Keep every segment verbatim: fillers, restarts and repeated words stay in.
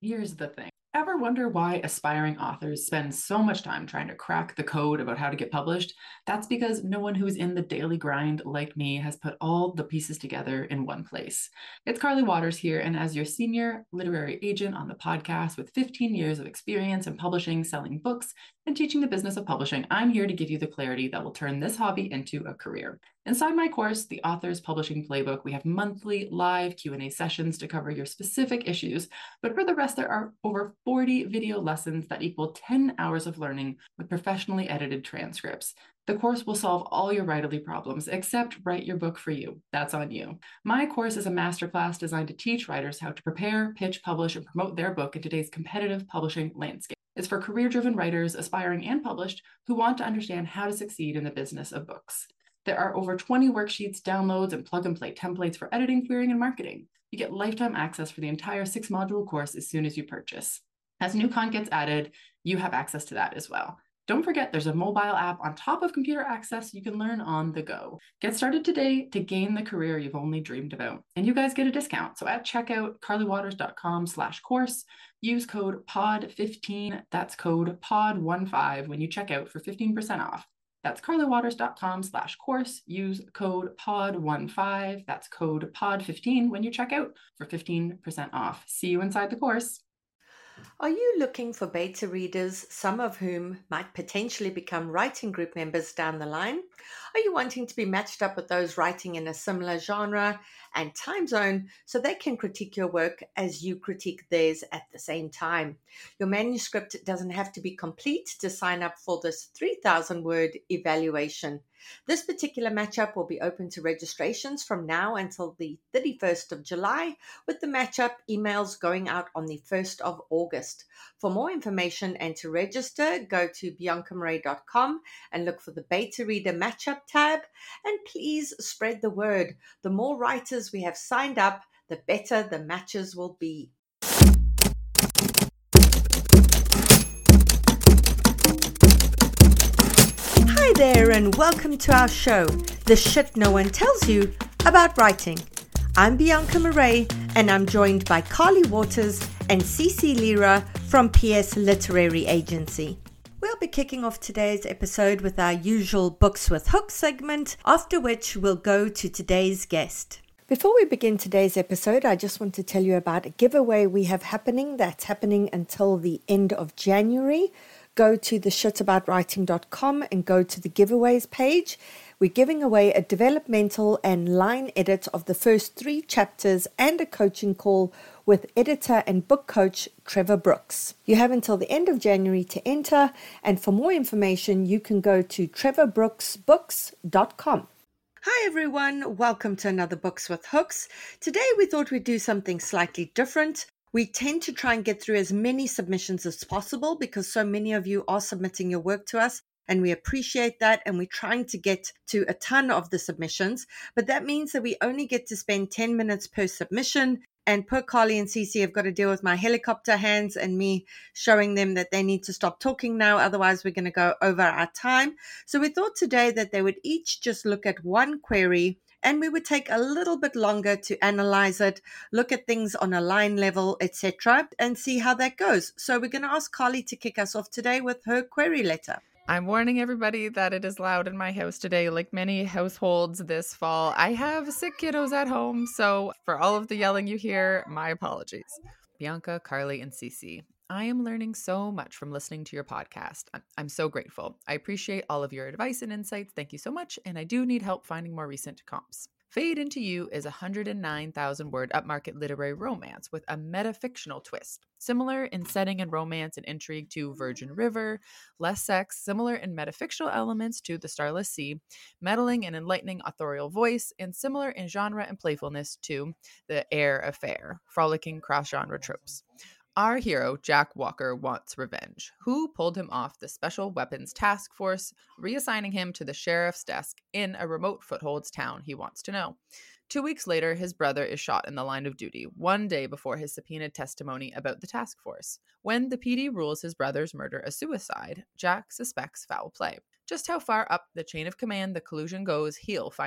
Here's the thing. Ever wonder why aspiring authors spend so much time trying to crack the code about how to get published? That's because no one who's in the daily grind like me has put all the pieces together in one place. It's Carly Waters here, and as your senior literary agent on the podcast with fifteen years of experience in publishing, selling books, and teaching the business of publishing, I'm here to give you the clarity that will turn this hobby into a career. Inside my course, The Author's Publishing Playbook, we have monthly live Q and A sessions to cover your specific issues, but for the rest, there are over forty video lessons that equal ten hours of learning with professionally edited transcripts. The course will solve all your writerly problems, except write your book for you. That's on you. My course is a masterclass designed to teach writers how to prepare, pitch, publish, and promote their book in today's competitive publishing landscape. It's for career-driven writers, aspiring and published, who want to understand how to succeed in the business of books. There are over twenty worksheets, downloads, and plug-and-play templates for editing, querying, and marketing. You get lifetime access for the entire six-module course as soon as you purchase. As new content gets added, you have access to that as well. Don't forget, there's a mobile app on top of computer access you can learn on the go. Get started today to gain the career you've only dreamed about. And you guys get a discount. So at checkout, carlywaters.com slash course, use code P O D fifteen, that's code P O D fifteen when you check out for fifteen percent off. That's carlywaters.com slash course, use code P O D fifteen, that's code P O D fifteen when you check out for fifteen percent off. See you inside the course. Are you looking for beta readers, some of whom might potentially become writing group members down the line? Are you wanting to be matched up with those writing in a similar genre and time zone so they can critique your work as you critique theirs at the same time? Your manuscript doesn't have to be complete to sign up for this three thousand word evaluation. This particular matchup will be open to registrations from now until the thirty-first of July, with the matchup emails going out on the first of August. For more information and to register, go to bianca marais dot com and look for the Beta Reader Matchup tab. And please spread the word. The more writers we have signed up, the better the matches will be. Hi there, and welcome to our show, The Shit No One Tells You About Writing. I'm Bianca Marais, and I'm joined by Carly Waters and Cece Lira from P S Literary Agency. We'll be kicking off today's episode with our usual Books with Hooks segment, after which we'll go to today's guest. Before we begin today's episode, I just want to tell you about a giveaway we have happening that's happening until the end of January. Go to the shit about writing dot com and go to the giveaways page. We're giving away a developmental and line edit of the first three chapters and a coaching call with editor and book coach Trevor Brooks. You have until the end of January to enter, and for more information, you can go to trevor brooks books dot com. Hi everyone, welcome to another Books with Hooks. Today we thought we'd do something slightly different. We tend to try and get through as many submissions as possible because so many of you are submitting your work to us, and we appreciate that, and we're trying to get to a ton of the submissions, but that means that we only get to spend ten minutes per submission, and poor Carly and Cece have got to deal with my helicopter hands and me showing them that they need to stop talking now, otherwise we're going to go over our time. So we thought today that they would each just look at one query, and we would take a little bit longer to analyze it, look at things on a line level, et cetera, and see how that goes. So we're going to ask Carly to kick us off today with her query letter. I'm warning everybody that it is loud in my house today. Like many households this fall, I have sick kiddos at home, so for all of the yelling you hear, my apologies. Bianca, Carly, and Cece, I am learning so much from listening to your podcast. I'm, I'm so grateful. I appreciate all of your advice and insights. Thank you so much, and I do need help finding more recent comps. Fade Into You is a one hundred nine thousand word upmarket literary romance with a metafictional twist, similar in setting and romance and intrigue to Virgin River, less sex, similar in metafictional elements to The Starless Sea, meddling and enlightening authorial voice, and similar in genre and playfulness to The Air Affair, frolicking cross-genre tropes. Our hero, Jack Walker, wants revenge. Who pulled him off the Special Weapons Task Force, reassigning him to the sheriff's desk in a remote footholds town he wants to know? Two weeks later, his brother is shot in the line of duty, one day before his subpoenaed testimony about the task force. When the P D rules his brother's murder a suicide, Jack suspects foul play. Just how far up the chain of command the collusion goes, he'll find out.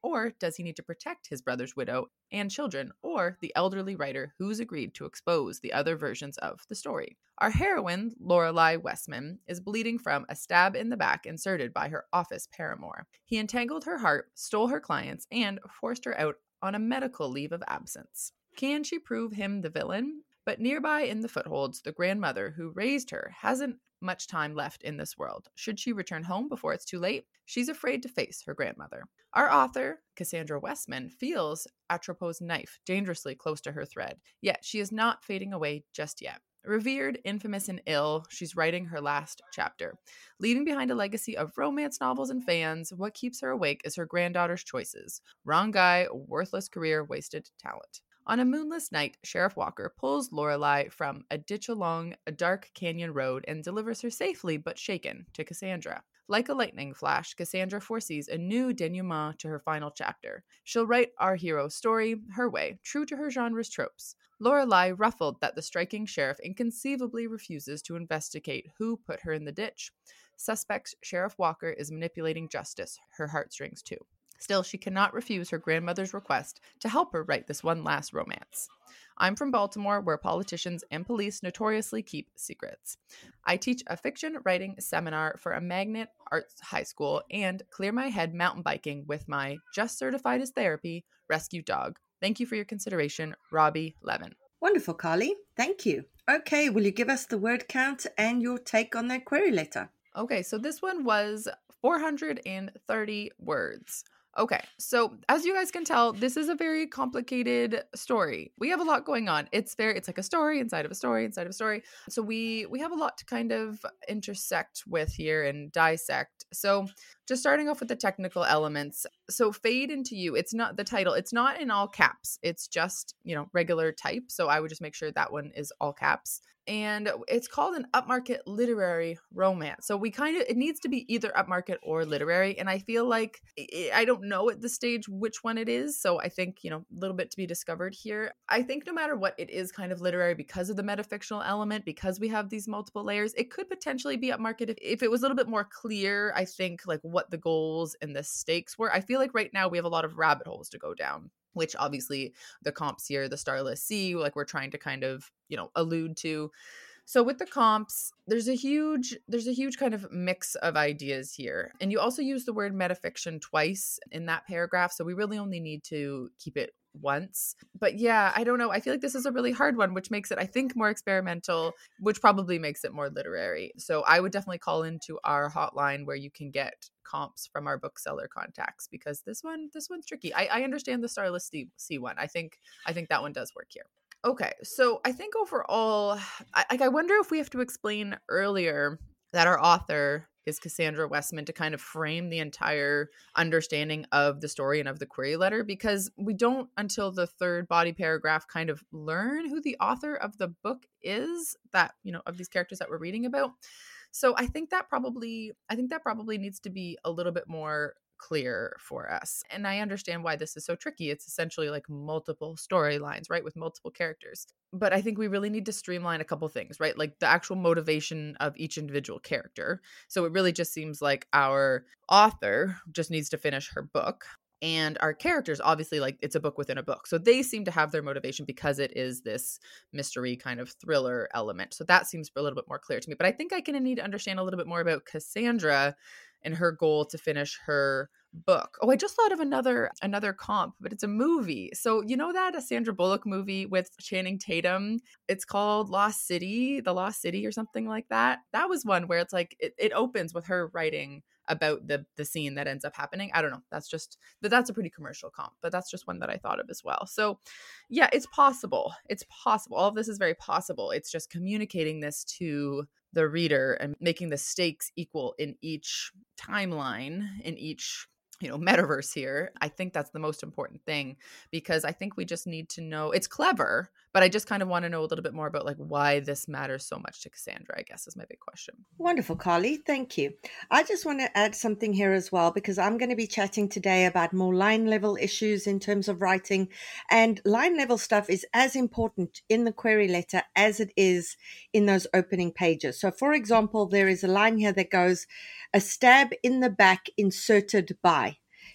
Or does he need to protect his brother's widow and children, or the elderly writer who's agreed to expose the other versions of the story? Our heroine, Lorelei Westman, is bleeding from a stab in the back inserted by her office paramour. He entangled her heart, stole her clients, and forced her out on a medical leave of absence. Can she prove him the villain? But nearby in the footholds, the grandmother who raised her hasn't much time left in this world. Should she return home before it's too late? She's afraid to face her grandmother. Our author, Cassandra Westman, feels Atropos' knife dangerously close to her thread, yet she is not fading away just yet. Revered, infamous, and ill, she's writing her last chapter. Leaving behind a legacy of romance novels and fans, what keeps her awake is her granddaughter's choices. Wrong guy, worthless career, wasted talent. On a moonless night, Sheriff Walker pulls Lorelei from a ditch along a dark canyon road and delivers her safely but shaken to Cassandra. Like a lightning flash, Cassandra foresees a new denouement to her final chapter. She'll write our hero's story her way, true to her genre's tropes. Lorelei ruffled that the striking sheriff inconceivably refuses to investigate who put her in the ditch. Suspects Sheriff Walker is manipulating justice, her heartstrings too. Still, she cannot refuse her grandmother's request to help her write this one last romance. I'm from Baltimore, where politicians and police notoriously keep secrets. I teach a fiction writing seminar for a magnet arts high school and clear my head mountain biking with my just certified as therapy rescue dog. Thank you for your consideration, Robbie Levin. Wonderful, Carly. Thank you. Okay, will you give us the word count and your take on that query letter? Okay, so this one was four hundred thirty words. Okay, so as you guys can tell, this is a very complicated story. We have a lot going on. It's very, it's like a story inside of a story inside of a story. So we we have a lot to kind of intersect with here and dissect. So just starting off with the technical elements. So Fade Into You, it's not the title. It's not in all caps. It's just, you know, regular type. So I would just make sure that one is all caps. And it's called an upmarket literary romance. So we kind of, it needs to be either upmarket or literary. And I feel like, I don't know at this stage which one it is. So I think, you know, a little bit to be discovered here. I think no matter what, it is kind of literary because of the metafictional element, because we have these multiple layers. It could potentially be upmarket if, if it was a little bit more clear, I think, like what the goals and the stakes were. I feel like right now we have a lot of rabbit holes to go down, which obviously the comps here, the Starless Sea, like we're trying to kind of, you know, allude to. So with the comps, there's a huge, there's a huge kind of mix of ideas here. And you also use the word metafiction twice in that paragraph. So we really only need to keep it once. But yeah, I don't know. I feel like this is a really hard one, which makes it, I think, more experimental, which probably makes it more literary. So I would definitely call into our hotline where you can get comps from our bookseller contacts, because this one, this one's tricky. I, I understand the Starless Sea, sea one. I think, I think that one does work here. Okay, so I think overall, I, like I wonder if we have to explain earlier that our author is Cassandra Westman to kind of frame the entire understanding of the story and of the query letter, because we don't until the third body paragraph kind of learn who the author of the book is, that, you know, of these characters that we're reading about. So I think that probably, I think that probably needs to be a little bit more clear for us. And I understand why this is so tricky. It's essentially like multiple storylines, right? With multiple characters. But I think we really need to streamline a couple things, right? Like the actual motivation of each individual character. So it really just seems like our author just needs to finish her book. And our characters, obviously, like it's a book within a book. So they seem to have their motivation because it is this mystery kind of thriller element. So that seems a little bit more clear to me. But I think I kind of need to understand a little bit more about Cassandra and her goal to finish her book. Oh, I just thought of another another comp, but it's a movie. So you know that a Sandra Bullock movie with Channing Tatum? It's called Lost City, The Lost City or something like that. That was one where it's like, it, it opens with her writing about the the scene that ends up happening. I don't know. That's just, but that's a pretty commercial comp, but that's just one that I thought of as well. So yeah, it's possible. It's possible. All of this is very possible. It's just communicating this to the reader and making the stakes equal in each timeline, in each, you know, metaverse here. I think that's the most important thing, because I think we just need to know, it's clever, but I just kind of want to know a little bit more about like why this matters so much to Cassandra, I guess is my big question. Wonderful, Carly. Thank you. I just want to add something here as well, because I'm going to be chatting today about more line level issues in terms of writing, and line level stuff is as important in the query letter as it is in those opening pages. So for example, there is a line here that goes, a stab in the back inserted by.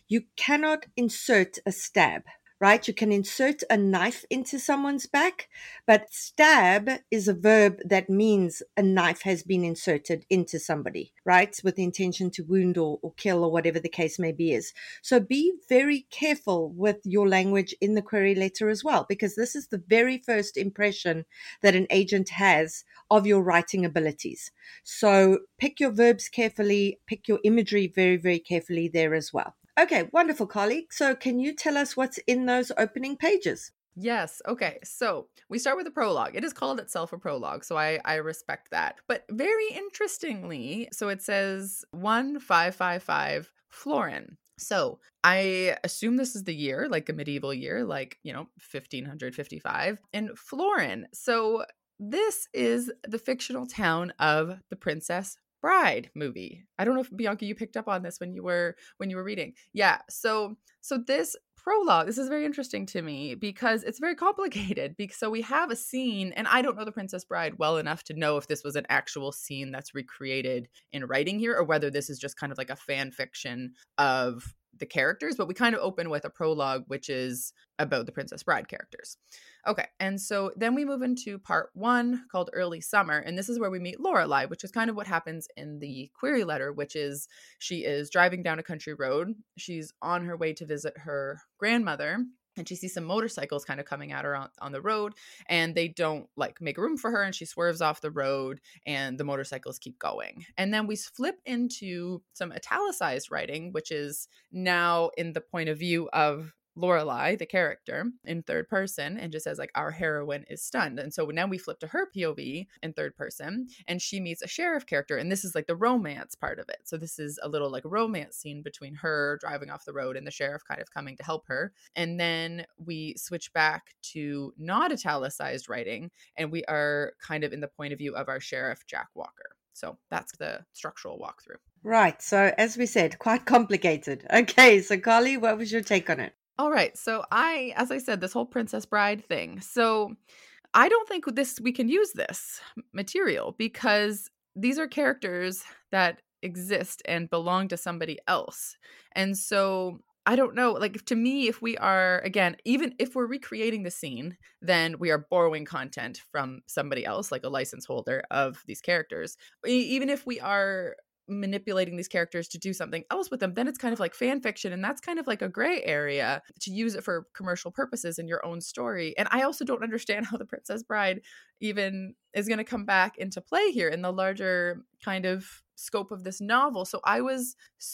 you cannot insert a stab. Right? You can insert a knife into someone's back, but stab is a verb that means a knife has been inserted into somebody, right? With the intention to wound or, or kill or whatever the case may be is. So be very careful with your language in the query letter as well, because this is the very first impression that an agent has of your writing abilities. So pick your verbs carefully, pick your imagery very, very carefully there as well. Okay, wonderful, colleague. So can you tell us what's in those opening pages? Yes. Okay. So we start with a prologue. It is called itself a prologue, so I, I respect that. But very interestingly, so it says one five five five Florin. So I assume this is the year, like a medieval year, like, you know, fifteen fifty-five. And Florin. So this is the fictional town of The Princess Bride movie. I don't know if Bianca, you picked up on this when you were when you were reading. Yeah. So so this prologue, this is very interesting to me because it's very complicated. Because so we have a scene, and I don't know The Princess Bride well enough to know if this was an actual scene that's recreated in writing here, or whether this is just kind of like a fan fiction of the characters. But we kind of open with a prologue, which is about the Princess Bride characters. Okay, and so then we move into part one called Early Summer, and this is where we meet Lorelai, which is kind of what happens in the query letter, which is she is driving down a country road. She's on her way to visit her grandmother, and she sees some motorcycles kind of coming at her on, on the road, and they don't like make room for her, and she swerves off the road, and the motorcycles keep going. And then we flip into some italicized writing, which is now in the point of view of Lorelai, the character, in third person, and just says like, our heroine is stunned. And so now we flip to her P O V in third person, and she meets a sheriff character, and this is like the romance part of it. So this is a little like romance scene between her driving off the road and the sheriff kind of coming to help her. And then we switch back to not italicized writing, and we are kind of in the point of view of our sheriff, Jack Walker. So that's the structural walkthrough. Right. So as we said, quite complicated. Okay. So Carly, what was your take on it? All right. So I, as I said, this whole Princess Bride thing. So I don't think this we can use this material because these are characters that exist and belong to somebody else. And so I don't know, like to me, if we are, again, even if we're recreating the scene, then we are borrowing content from somebody else, like a license holder of these characters. Even if we are manipulating these characters to do something else with them, then it's kind of like fan fiction, and that's kind of like a gray area to use it for commercial purposes in your own story. And I also don't understand how the Princess Bride even is going to come back into play here in the larger kind of scope of this novel. So I was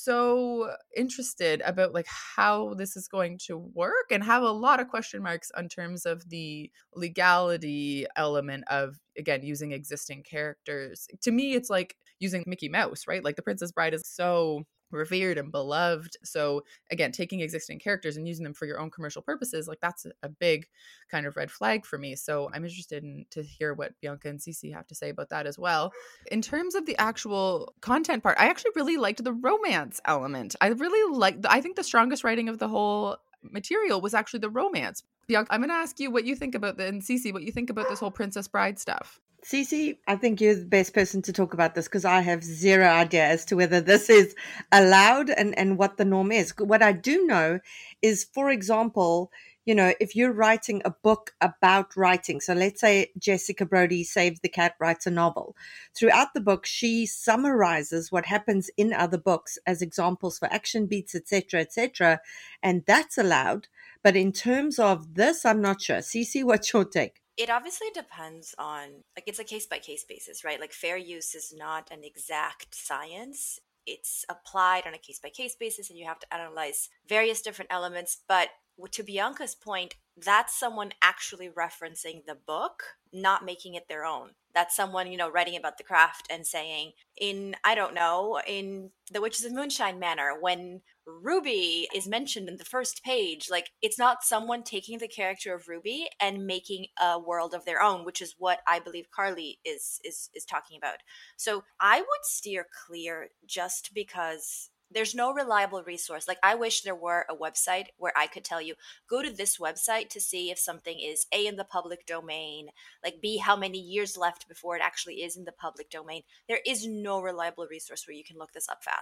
so interested about like how this is going to work, and have a lot of question marks in terms of the legality element of, again, using existing characters. To me, it's like using Mickey Mouse, right? Like the Princess Bride is so revered and beloved. So again, taking existing characters and using them for your own commercial purposes, like that's a big kind of red flag for me. So I'm interested in to hear what Bianca and Cece have to say about that as well. In terms of the actual content part, I actually really liked the romance element. I really liked, I think the strongest writing of the whole material was actually the romance. Bianca, I'm going to ask you what you think about the, and Cece, what you think about this whole Princess Bride stuff. Cece, I think you're the best person to talk about this because I have zero idea as to whether this is allowed and, and what the norm is. What I do know is, for example, you know, if you're writing a book about writing, so let's say Jessica Brody Save the Cat writes a novel. Throughout the book, she summarizes what happens in other books as examples for action beats, et cetera, et cetera, and that's allowed. But in terms of this, I'm not sure. Cece, what's your take? It obviously depends on, like, it's a case-by-case basis, right? Like, fair use is not an exact science. It's applied on a case-by-case basis, and you have to analyze various different elements. But to Bianca's point, that's someone actually referencing the book, not making it their own. That's someone, you know, writing about the craft and saying, in, I don't know, in The Witches of Moonshine Manor, when Ruby is mentioned in the first page, like, it's not someone taking the character of Ruby and making a world of their own, which is what I believe Carly is is is talking about. So I would steer clear just because there's no reliable resource. Like, I wish there were a website where I could tell you, go to this website to see if something is A, in the public domain, like B, how many years left before it actually is in the public domain. There is no reliable resource where you can look this up fast.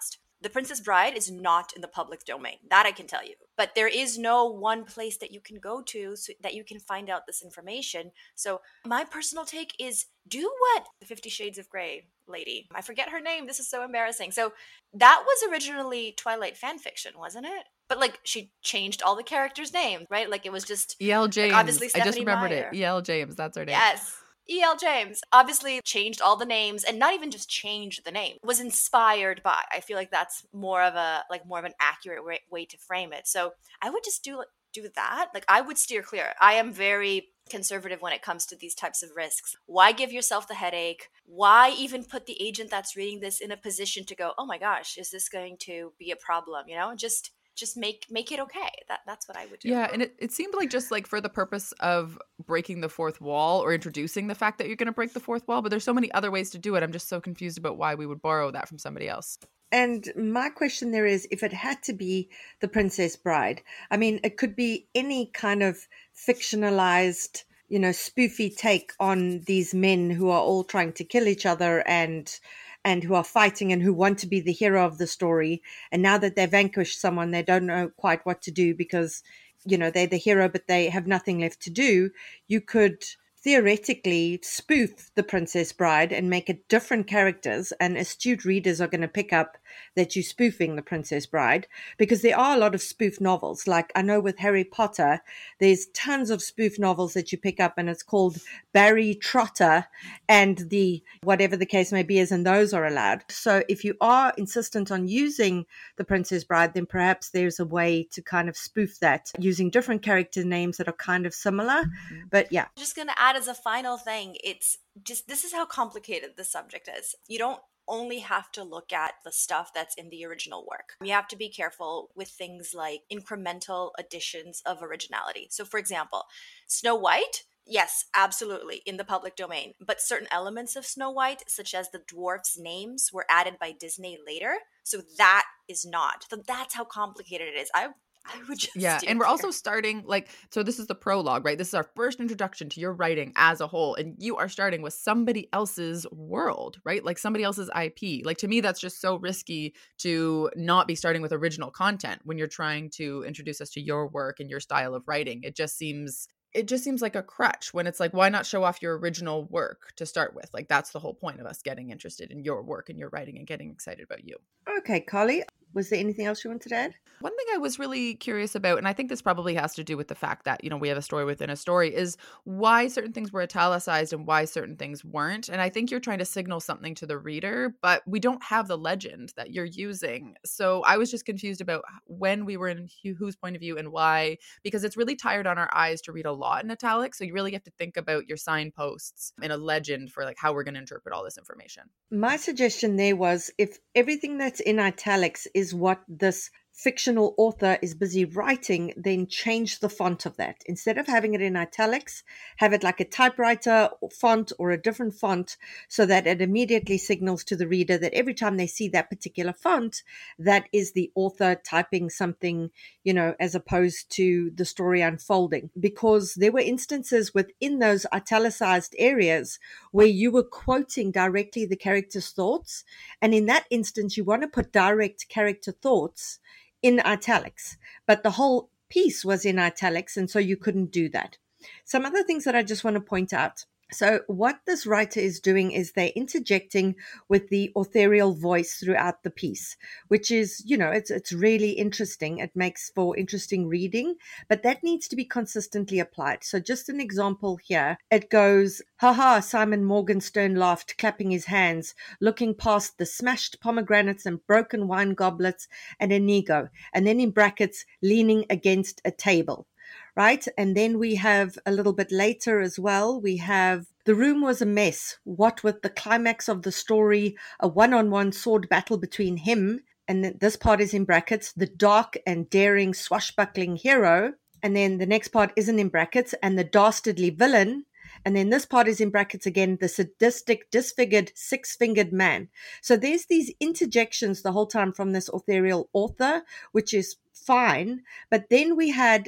The Princess Bride is not in the public domain. That I can tell you. But there is no one place that you can go to so that you can find out this information. So my personal take is do what the Fifty Shades of Grey lady, I forget her name, this is so embarrassing. So that was originally Twilight fan fiction, wasn't it? But like she changed all the characters' names, right? Like it was just E L James. Like, obviously I just Stephanie remembered Meyer. it. E L James, that's her name. Yes. E L James obviously changed all the names, and not even just changed the name, was inspired by. I feel like that's more of a like more of an accurate way, way to frame it. So I would just do do that. Like I would steer clear. I am very conservative when it comes to these types of risks. Why give yourself the headache? Why even put the agent that's reading this in a position to go, oh my gosh, is this going to be a problem? You know, just just make make it okay. That that's what I would do. Yeah, and it, it seemed like just like for the purpose of breaking the fourth wall or introducing the fact that you're going to break the fourth wall, but there's so many other ways to do it. I'm just so confused about why we would borrow that from somebody else. And my question there is, if it had to be The Princess Bride, I mean, it could be any kind of fictionalized, you know, spoofy take on these men who are all trying to kill each other and and who are fighting and who want to be the hero of the story. And now that they've vanquished someone, they don't know quite what to do because, you know, they're the hero, but they have nothing left to do. You could theoretically spoof The Princess Bride and make it different characters, and astute readers are going to pick up that you're spoofing The Princess Bride, because there are a lot of spoof novels. Like I know with Harry Potter, there's tons of spoof novels that you pick up, and it's called Barry Trotter, and the whatever the case may be is, and those are allowed. So if you are insistent on using The Princess Bride, then perhaps there's a way to kind of spoof that using different character names that are kind of similar. Mm-hmm. But yeah. I'm just going to add as a final thing, it's just, this is how complicated the subject is. You don't only have to look at the stuff that's in the original work. You have to be careful with things like incremental additions of originality. So for example, Snow White, yes, absolutely in the public domain, but certain elements of Snow White, such as the dwarfs' names, were added by Disney later. So that is not. So that's how complicated it is. I I would just yeah, and we're here. also starting like, so this is the prologue, right? This is our first introduction to your writing as a whole, and you are starting with somebody else's world, right? Like somebody else's I P. Like to me, that's just so risky to not be starting with original content when you're trying to introduce us to your work and your style of writing. It just seems it just seems like a crutch when it's like, why not show off your original work to start with? Like that's the whole point of us getting interested in your work and your writing and getting excited about you. Okay, Carly, was there anything else you wanted to add? One thing I was really curious about, and I think this probably has to do with the fact that, you know, we have a story within a story, is why certain things were italicized and why certain things weren't. And I think you're trying to signal something to the reader, but we don't have the legend that you're using. So I was just confused about when we were in whose point of view and why, because it's really tired on our eyes to read a lot in italics. So you really have to think about your signposts in a legend for like how we're going to interpret all this information. My suggestion there was, if everything that's in italics is what this fictional author is busy writing, then change the font of that. Instead of having it in italics, have it like a typewriter font or a different font, so that it immediately signals to the reader that every time they see that particular font, that is the author typing something, you know, as opposed to the story unfolding. Because there were instances within those italicized areas where you were quoting directly the character's thoughts. And in that instance, you want to put direct character thoughts in italics, but the whole piece was in italics, and so you couldn't do that. Some other things that I just want to point out. So what this writer is doing is they're interjecting with the authorial voice throughout the piece, which is, you know, it's it's really interesting. It makes for interesting reading, but that needs to be consistently applied. So just an example here, it goes, haha, Simon Morgenstern laughed, clapping his hands, looking past the smashed pomegranates and broken wine goblets and Inigo, and then in brackets, leaning against a table. Right? And then we have a little bit later as well, we have the room was a mess. What with the climax of the story, a one-on-one sword battle between him, and this part is in brackets, the dark and daring swashbuckling hero. And then the next part isn't in brackets, and the dastardly villain. And then this part is in brackets again, the sadistic, disfigured, six-fingered man. So there's these interjections the whole time from this authorial author, which is fine. But then we had a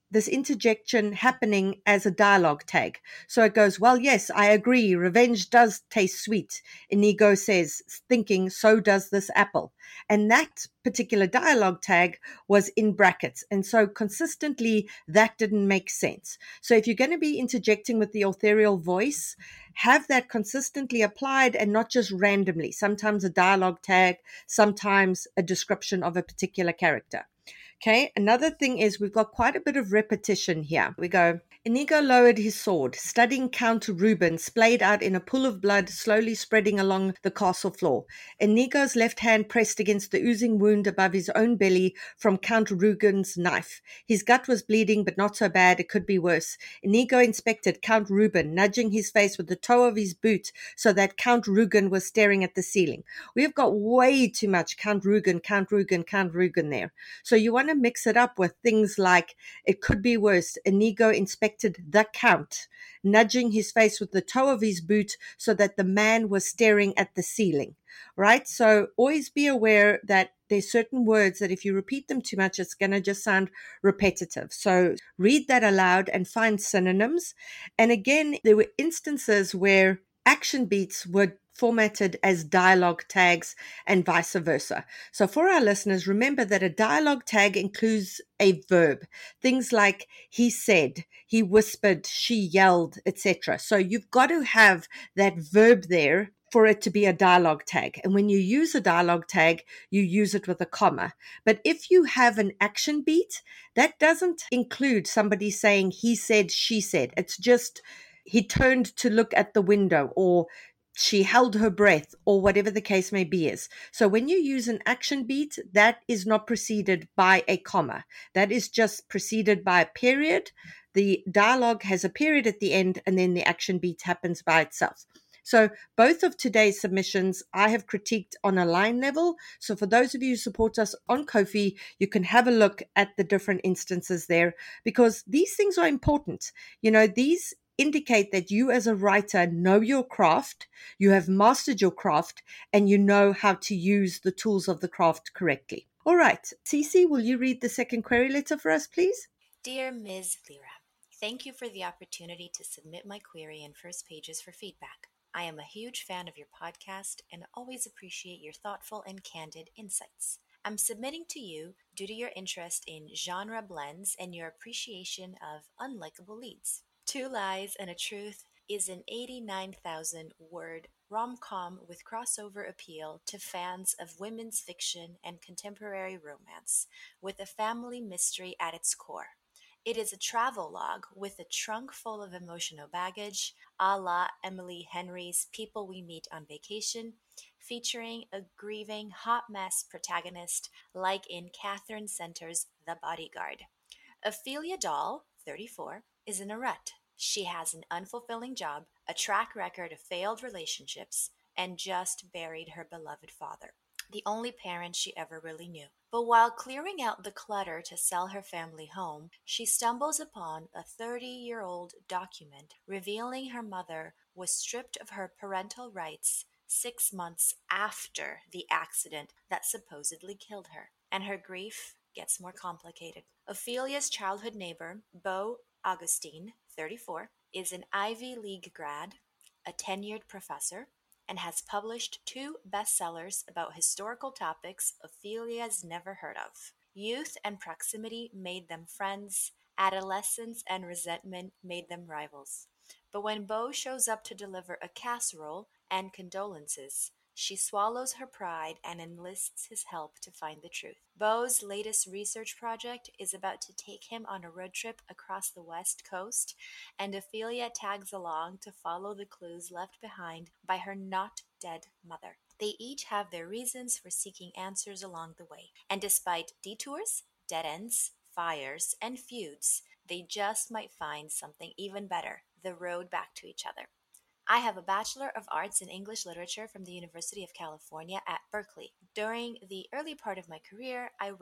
this interjection happening as a dialogue tag. So it goes, well, yes, I agree. Revenge does taste sweet. Inigo says, thinking, so does this apple. And that particular dialogue tag was in brackets. And so consistently, that didn't make sense. So if you're going to be interjecting with the authorial voice, have that consistently applied and not just randomly. Sometimes a dialogue tag, sometimes a description of a particular character. Okay, another thing is we've got quite a bit of repetition here. We go, Inigo lowered his sword, studying Count Reuben splayed out in a pool of blood slowly spreading along the castle floor. Inigo's left hand pressed against the oozing wound above his own belly from Count Reuben's knife. His gut was bleeding, but not so bad, it could be worse. Inigo inspected Count Reuben, nudging his face with the toe of his boot so that Count Reuben was staring at the ceiling. We have got way too much Count Reuben, Count Reuben, Count Reuben there. So you want to mix it up with things like, it could be worse. Inigo inspected the Count, nudging his face with the toe of his boot so that the man was staring at the ceiling, right? So always be aware that there's certain words that if you repeat them too much, it's going to just sound repetitive. So read that aloud and find synonyms. And again, there were instances where action beats were formatted as dialogue tags and vice versa. So for our listeners, remember that a dialogue tag includes a verb. Things like he said, he whispered, she yelled, et cetera. So you've got to have that verb there for it to be a dialogue tag. And when you use a dialogue tag, you use it with a comma. But if you have an action beat, that doesn't include somebody saying he said, she said. It's just he turned to look at the window, or she held her breath, or whatever the case may be is. So when you use an action beat, that is not preceded by a comma. That is just preceded by a period. The dialogue has a period at the end, and then the action beat happens by itself. So both of today's submissions I have critiqued on a line level. So for those of you who support us on Ko-fi, you can have a look at the different instances there, because these things are important. You know, these indicate that you as a writer know your craft, you have mastered your craft, and you know how to use the tools of the craft correctly. All right, Cece, will you read the second query letter for us, please? Dear Miz Lira, thank you for the opportunity to submit my query in First Pages for feedback. I am a huge fan of your podcast and always appreciate your thoughtful and candid insights. I'm submitting to you due to your interest in genre blends and your appreciation of unlikable leads. Two Lies and a Truth is an eighty-nine thousand word rom-com with crossover appeal to fans of women's fiction and contemporary romance, with a family mystery at its core. It is a travel log with a trunk full of emotional baggage, a la Emily Henry's People We Meet on Vacation, featuring a grieving hot mess protagonist like in Catherine Center's The Bodyguard. Ophelia Dahl, thirty-four, is in a rut. She has an unfulfilling job, a track record of failed relationships, and just buried her beloved father, the only parent she ever really knew. But while clearing out the clutter to sell her family home, she stumbles upon a thirty-year-old document revealing her mother was stripped of her parental rights six months after the accident that supposedly killed her, and her grief gets more complicated. Ophelia's childhood neighbor, Beau Augustine, thirty-four, is an Ivy League grad, a tenured professor, and has published two bestsellers about historical topics Ophelia's never heard of. Youth and proximity made them friends. Adolescence and resentment made them rivals. But when Beau shows up to deliver a casserole and condolences, she swallows her pride and enlists his help to find the truth. Beau's latest research project is about to take him on a road trip across the West Coast, and Ophelia tags along to follow the clues left behind by her not-dead mother. They each have their reasons for seeking answers along the way, and despite detours, dead ends, fires, and feuds, they just might find something even better, the road back to each other. I have a Bachelor of Arts in English Literature from the University of California at Berkeley. During the early part of my career, I wrote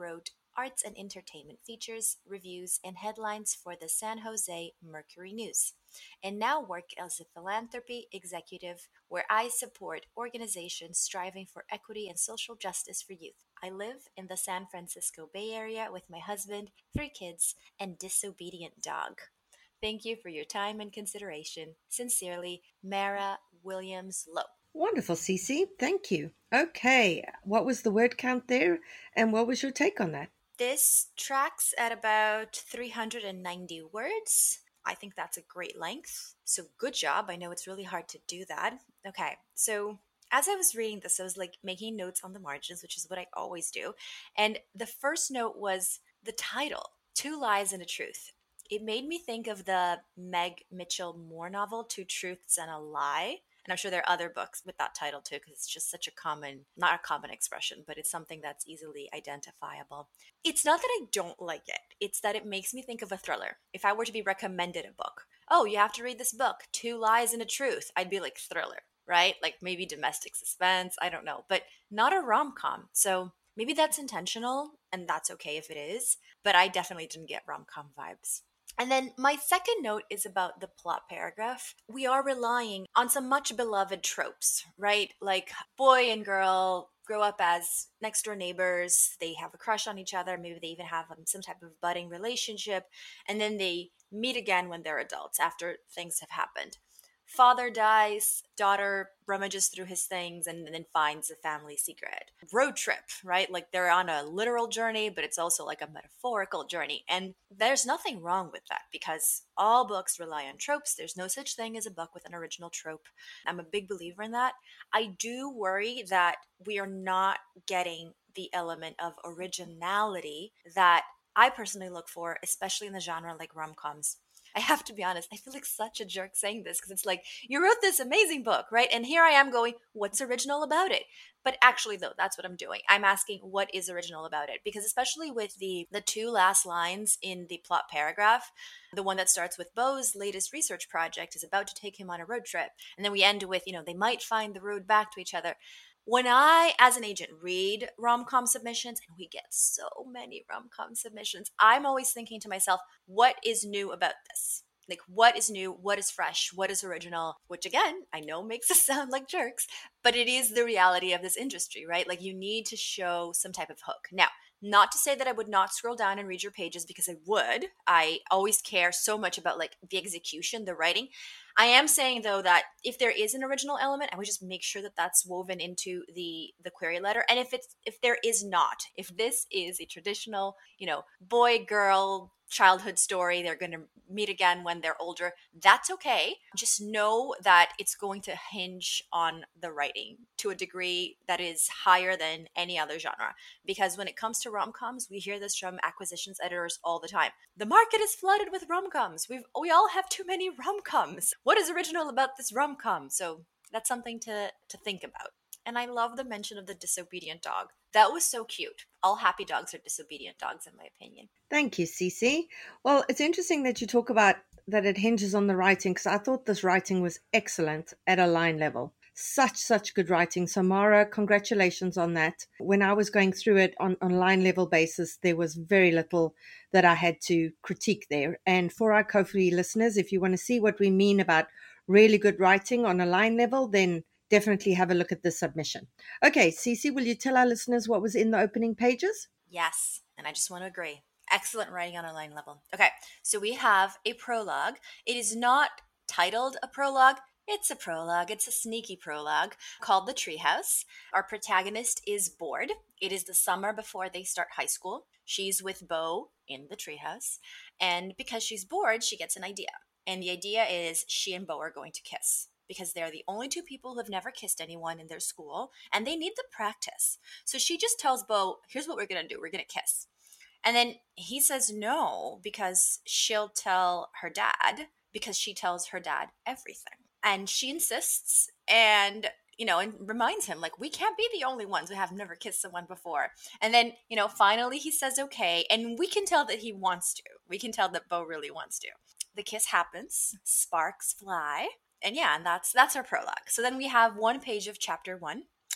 arts and entertainment features, reviews, and headlines for the San Jose Mercury News, and now work as a philanthropy executive where I support organizations striving for equity and social justice for youth. I live in the San Francisco Bay Area with my husband, three kids, and disobedient dog. Thank you for your time and consideration. Sincerely, Mara Williams Lowe. Wonderful, Cece. Thank you. Okay, what was the word count there, and what was your take on that? This tracks at about three hundred ninety words. I think that's a great length. So good job. I know it's really hard to do that. Okay, so as I was reading this, I was like making notes on the margins, which is what I always do. And the first note was the title, Two Lies and a Truth. It made me think of the Meg Mitchell Moore novel, Two Truths and a Lie. And I'm sure there are other books with that title too, because it's just such a common, not a common expression, but it's something that's easily identifiable. It's not that I don't like it. It's that it makes me think of a thriller. If I were to be recommended a book, oh, you have to read this book, Two Lies and a Truth, I'd be like thriller, right? Like maybe domestic suspense, I don't know, but not a rom-com. So maybe that's intentional and that's okay if it is, but I definitely didn't get rom-com vibes. And then my second note is about the plot paragraph. We are relying on some much beloved tropes, right? Like boy and girl grow up as next door neighbors. They have a crush on each other. Maybe they even have um, some type of budding relationship. And then they meet again when they're adults after things have happened. Father dies, daughter rummages through his things and then finds a family secret. Road trip, right? Like they're on a literal journey, but it's also like a metaphorical journey. And there's nothing wrong with that because all books rely on tropes. There's no such thing as a book with an original trope. I'm a big believer in that. I do worry that we are not getting the element of originality that I personally look for, especially in the genre like rom-coms. I have to be honest, I feel like such a jerk saying this because it's like, you wrote this amazing book, right? And here I am going, what's original about it? But actually, though, that's what I'm doing. I'm asking what is original about it? Because especially with the, the two last lines in the plot paragraph, the one that starts with Beau's latest research project is about to take him on a road trip. And then we end with, you know, they might find the road back to each other. When I, as an agent, read rom-com submissions, and we get so many rom-com submissions, I'm always thinking to myself, what is new about this? Like, what is new? What is fresh? What is original? Which, again, I know makes us sound like jerks, but it is the reality of this industry, right? Like, you need to show some type of hook. Now, not to say that I would not scroll down and read your pages, because I would. I always care so much about, like, the execution, the writing. I am saying, though, that if there is an original element, I would just make sure that that's woven into the the query letter. And if it's if there is not, if this is a traditional, you know, boy, girl, childhood story, they're going to meet again when they're older, that's okay. Just know that it's going to hinge on the writing to a degree that is higher than any other genre. Because when it comes to rom-coms, we hear this from acquisitions editors all the time. The market is flooded with rom-coms. We've we all have too many rom-coms. What is original about this rom-com? So that's something to to think about. And I love the mention of the disobedient dog. That was so cute. All happy dogs are disobedient dogs, in my opinion. Thank you, Cece. Well, it's interesting that you talk about that it hinges on the writing, because I thought this writing was excellent at a line level. Such, such good writing. So, Mara, congratulations on that. When I was going through it on, on line level basis, there was very little that I had to critique there. And for our Ko-fi listeners, if you want to see what we mean about really good writing on a line level, then definitely have a look at this submission. Okay, Cece, will you tell our listeners what was in the opening pages? Yes, and I just want to agree. Excellent writing on a line level. Okay, so we have a prologue. It is not titled a prologue. It's a prologue. It's a sneaky prologue called The Treehouse. Our protagonist is bored. It is the summer before they start high school. She's with Beau in the treehouse. And because she's bored, she gets an idea. And the idea is she and Beau are going to kiss, because they're the only two people who have never kissed anyone in their school, and they need the practice. So she just tells Beau, here's what we're going to do. We're going to kiss. And then he says no, because she'll tell her dad, because she tells her dad everything. And she insists and, you know, and reminds him, like, we can't be the only ones who have never kissed someone before. And then, you know, finally he says okay, and we can tell that he wants to. We can tell that Beau really wants to. The kiss happens, sparks fly. And yeah, and that's that's our prologue. So then we have one page of chapter one.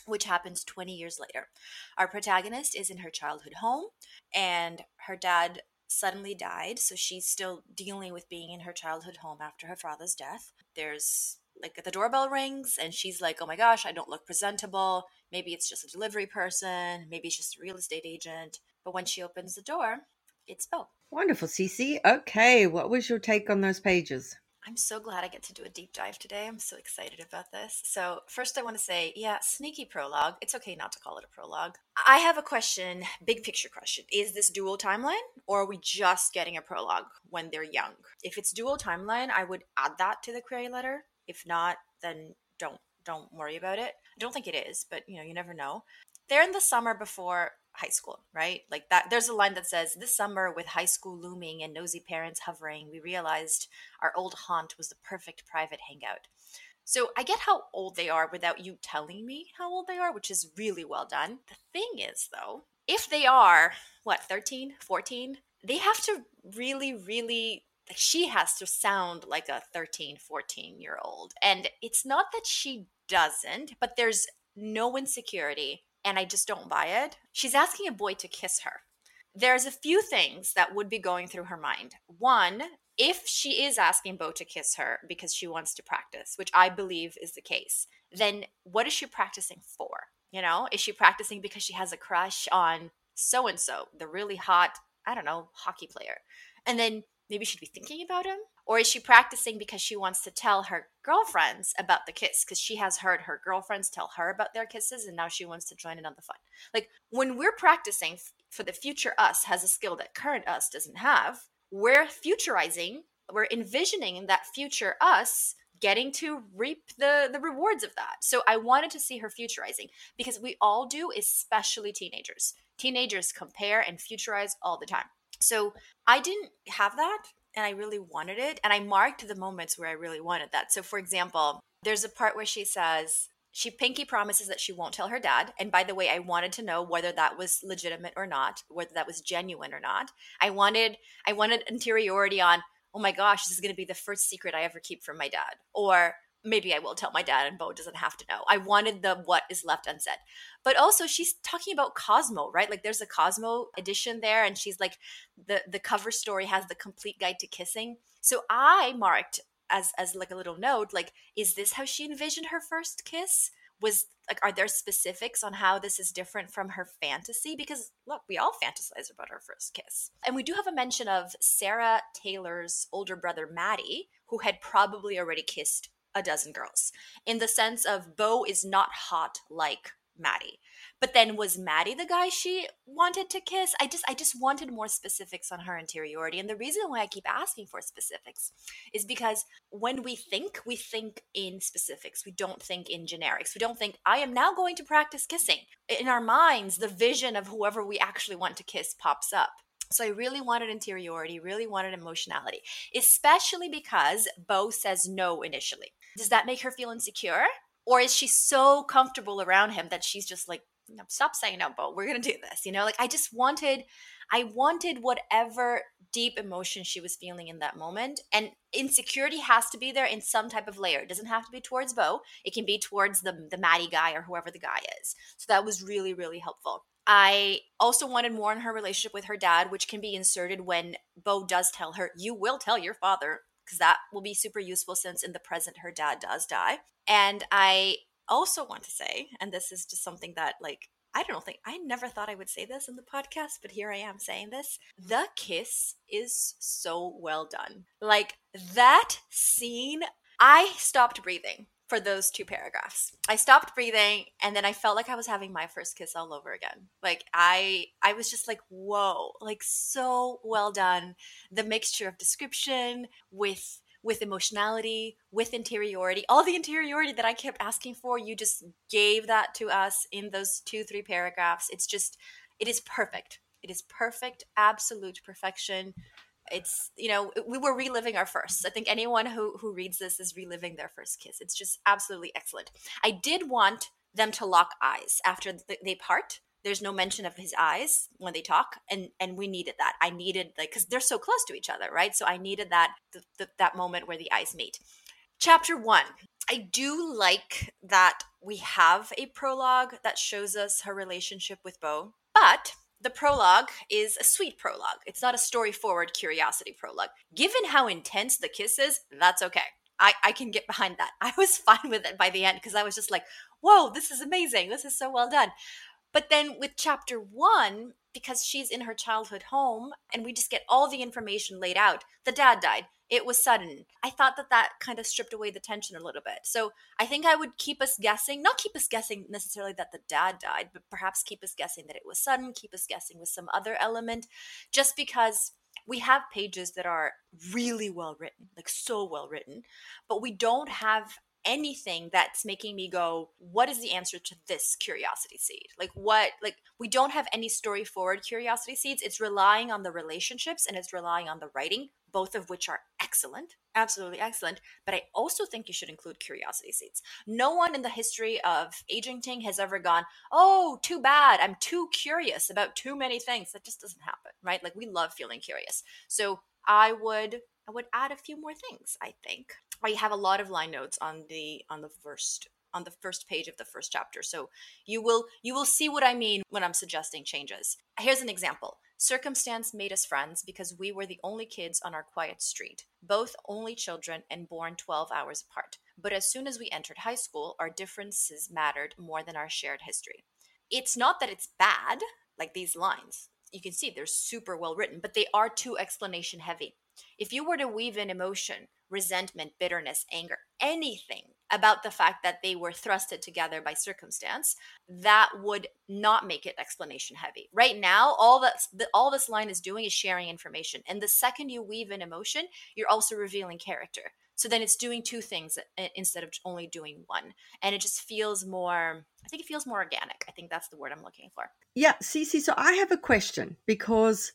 which happens twenty years later. Our protagonist is in her childhood home, and her dad suddenly died, so she's still dealing with being in her childhood home after her father's death. There's like the doorbell rings and she's like, oh my gosh, I don't look presentable. Maybe it's just a delivery person. Maybe it's just a real estate agent. But when she opens the door, it's Bo. Wonderful, Cece. Okay, what was your take on those pages? I'm so glad I get to do a deep dive today. I'm so excited about this. So first I want to say, yeah, sneaky prologue. It's okay not to call it a prologue. I have a question, big picture question. Is this dual timeline or are we just getting a prologue when they're young? If it's dual timeline, I would add that to the query letter. If not, then don't don't worry about it. I don't think it is, but you know, you never know. They're in the summer before high school, right? Like that, there's a line that says, this summer with high school looming and nosy parents hovering, we realized our old haunt was the perfect private hangout. So I get how old they are without you telling me how old they are, which is really well done. The thing is though, if they are, what, thirteen, fourteen, they have to really, really, like she has to sound like a thirteen, fourteen year old. And it's not that she doesn't, but there's no insecurity. And I just don't buy it. She's asking a boy to kiss her. There's a few things that would be going through her mind. One, if she is asking Bo to kiss her because she wants to practice, which I believe is the case, then what is she practicing for? You know, is she practicing because she has a crush on so-and-so, the really hot, I don't know, hockey player? And then maybe she'd be thinking about him? Or is she practicing because she wants to tell her girlfriends about the kiss? Because she has heard her girlfriends tell her about their kisses and now she wants to join in on the fun. Like when we're practicing f- for the future us has a skill that current us doesn't have, we're futurizing, we're envisioning that future us getting to reap the, the rewards of that. So I wanted to see her futurizing because we all do, especially teenagers. Teenagers compare and futurize all the time. So I didn't have that. And I really wanted it. And I marked the moments where I really wanted that. So for example, there's a part where she says, she pinky promises that she won't tell her dad. And by the way, I wanted to know whether that was legitimate or not, whether that was genuine or not. I wanted, I wanted interiority on, oh my gosh, this is going to be the first secret I ever keep from my dad. Or maybe I will tell my dad and Bo doesn't have to know. I wanted the what is left unsaid. But also she's talking about Cosmo, right? Like there's a Cosmo edition there and she's like, the, the cover story has the complete guide to kissing. So I marked as, as like a little note, like, is this how she envisioned her first kiss? Was like, are there specifics on how this is different from her fantasy? Because look, we all fantasize about our first kiss. And we do have a mention of Sarah Taylor's older brother, Maddie, who had probably already kissed a dozen girls in the sense of Bo is not hot like Maddie. But then was Maddie the guy she wanted to kiss? I just I just wanted more specifics on her interiority. And the reason why I keep asking for specifics is because when we think, we think in specifics. We don't think in generics. We don't think, I am now going to practice kissing. In our minds, the vision of whoever we actually want to kiss pops up. So I really wanted interiority, really wanted emotionality, especially because Bo says no initially. Does that make her feel insecure? Or is she so comfortable around him that she's just like, no, stop saying no, Bo, we're going to do this. You know, like I just wanted, I wanted whatever deep emotion she was feeling in that moment. And insecurity has to be there in some type of layer. It doesn't have to be towards Bo. It can be towards the, the Maddie guy or whoever the guy is. So that was really, really helpful. I also wanted more in her relationship with her dad, which can be inserted when Bo does tell her, you will tell your father, because that will be super useful since in the present her dad does die. And I also want to say, and this is just something that like, I don't think, I never thought I would say this in the podcast, but here I am saying this. The kiss is so well done. Like that scene, I stopped breathing for those two paragraphs. I stopped breathing and then I felt like I was having my first kiss all over again. Like I I was just like, whoa, like so well done. The mixture of description with with emotionality, with interiority, all the interiority that I kept asking for, you just gave that to us in those two, three paragraphs. It's just, it is perfect. It is perfect, absolute perfection. It's, you know, we were reliving our firsts. I think anyone who, who reads this is reliving their first kiss. It's just absolutely excellent. I did want them to lock eyes after they part. There's no mention of his eyes when they talk, and and we needed that. I needed, like, because they're so close to each other, right? So I needed that the, the, that moment where the eyes meet. Chapter one. I do like that we have a prologue that shows us her relationship with Beau, but the prologue is a sweet prologue. It's not a story forward curiosity prologue. Given how intense the kiss is, that's okay. I, I can get behind that. I was fine with it by the end because I was just like, whoa, this is amazing. This is so well done. But then with chapter one, because she's in her childhood home and we just get all the information laid out, the dad died. It was sudden. I thought that that kind of stripped away the tension a little bit. So I think I would keep us guessing, not keep us guessing necessarily that the dad died, but perhaps keep us guessing that it was sudden, keep us guessing with some other element, just because we have pages that are really well written, like so well written, but we don't have anything that's making me go, what is the answer to this curiosity seed? Like what, like we don't have any story forward curiosity seeds. It's relying on the relationships and it's relying on the writing, both of which are excellent, absolutely excellent. But I also think you should include curiosity seeds. No one in the history of Agenting has ever gone, oh, too bad. I'm too curious about too many things. That just doesn't happen, right? Like we love feeling curious. So I would I would add a few more things, I think. I have a lot of line notes on the on the first on the first page of the first chapter. So you will you will see what I mean when I'm suggesting changes. Here's an example. Circumstance made us friends because we were the only kids on our quiet street, both only children and born twelve hours apart. But as soon as we entered high school, our differences mattered more than our shared history. It's not that it's bad, like these lines. You can see they're super well written, but they are too explanation heavy. If you were to weave in emotion, resentment, bitterness, anger, anything about the fact that they were thrusted together by circumstance, that would not make it explanation heavy. Right now, all that all this line is doing is sharing information. And the second you weave in emotion, you're also revealing character. So then it's doing two things instead of only doing one. And it just feels more, I think it feels more organic. I think that's the word I'm looking for. Yeah, Cece, so I have a question because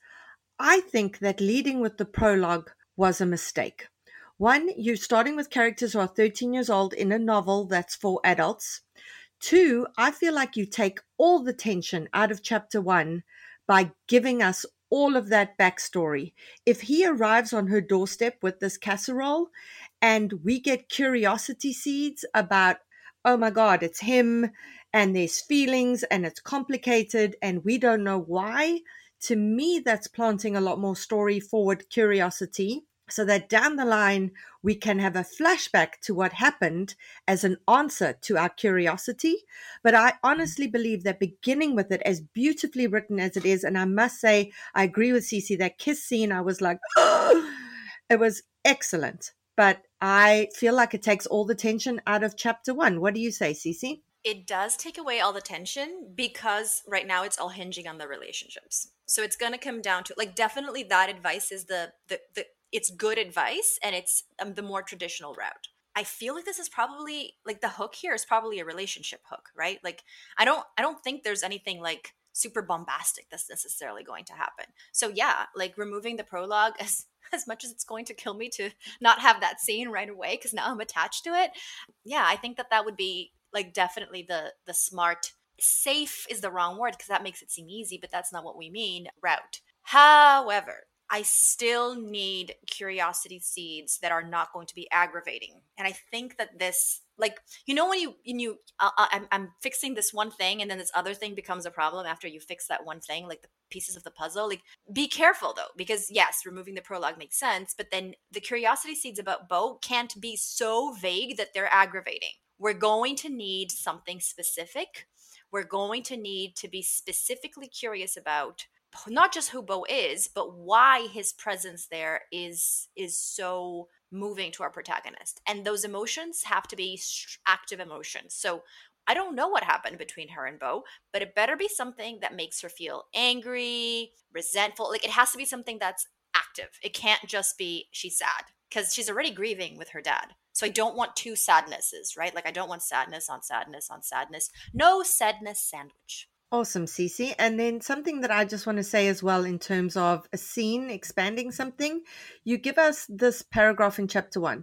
I think that leading with the prologue was a mistake. One, you're starting with characters who are thirteen years old in a novel that's for adults. Two, I feel like you take all the tension out of chapter one by giving us all of that backstory. If he arrives on her doorstep with this casserole and we get curiosity seeds about, oh my God, it's him and there's feelings and it's complicated and we don't know why, to me, that's planting a lot more story forward curiosity so that down the line, we can have a flashback to what happened as an answer to our curiosity. But I honestly believe that beginning with it, as beautifully written as it is, and I must say, I agree with Cece, that kiss scene, I was like, oh, it was excellent. But I feel like it takes all the tension out of chapter one. What do you say, Cece? It does take away all the tension because right now it's all hinging on the relationships. So it's going to come down to, like, definitely that advice is the, the, the it's good advice and it's um, the more traditional route. I feel like this is probably, like, the hook here is probably a relationship hook, right? Like, I don't, I don't think there's anything like super bombastic that's necessarily going to happen. So yeah, like removing the prologue, as, as much as it's going to kill me to not have that scene right away, because now I'm attached to it. Yeah, I think that that would be, like, definitely the the smart, safe is the wrong word because that makes it seem easy, but that's not what we mean, route. However, I still need curiosity seeds that are not going to be aggravating. And I think that this, like, you know, when you, when you uh, I'm, I'm fixing this one thing and then this other thing becomes a problem after you fix that one thing, like the pieces of the puzzle. Like, be careful though, because yes, removing the prologue makes sense, but then the curiosity seeds about Beau can't be so vague that they're aggravating. We're going to need something specific. We're going to need to be specifically curious about not just who Beau is, but why his presence there is is so moving to our protagonist. And those emotions have to be active emotions. So I don't know what happened between her and Beau, but it better be something that makes her feel angry, resentful. Like, it has to be something that's active. It can't just be she's sad, because she's already grieving with her dad. So I don't want two sadnesses, right? Like, I don't want sadness on sadness on sadness. No sadness sandwich. Awesome, Cece. And then something that I just want to say as well in terms of a scene, expanding something, you give us this paragraph in chapter one.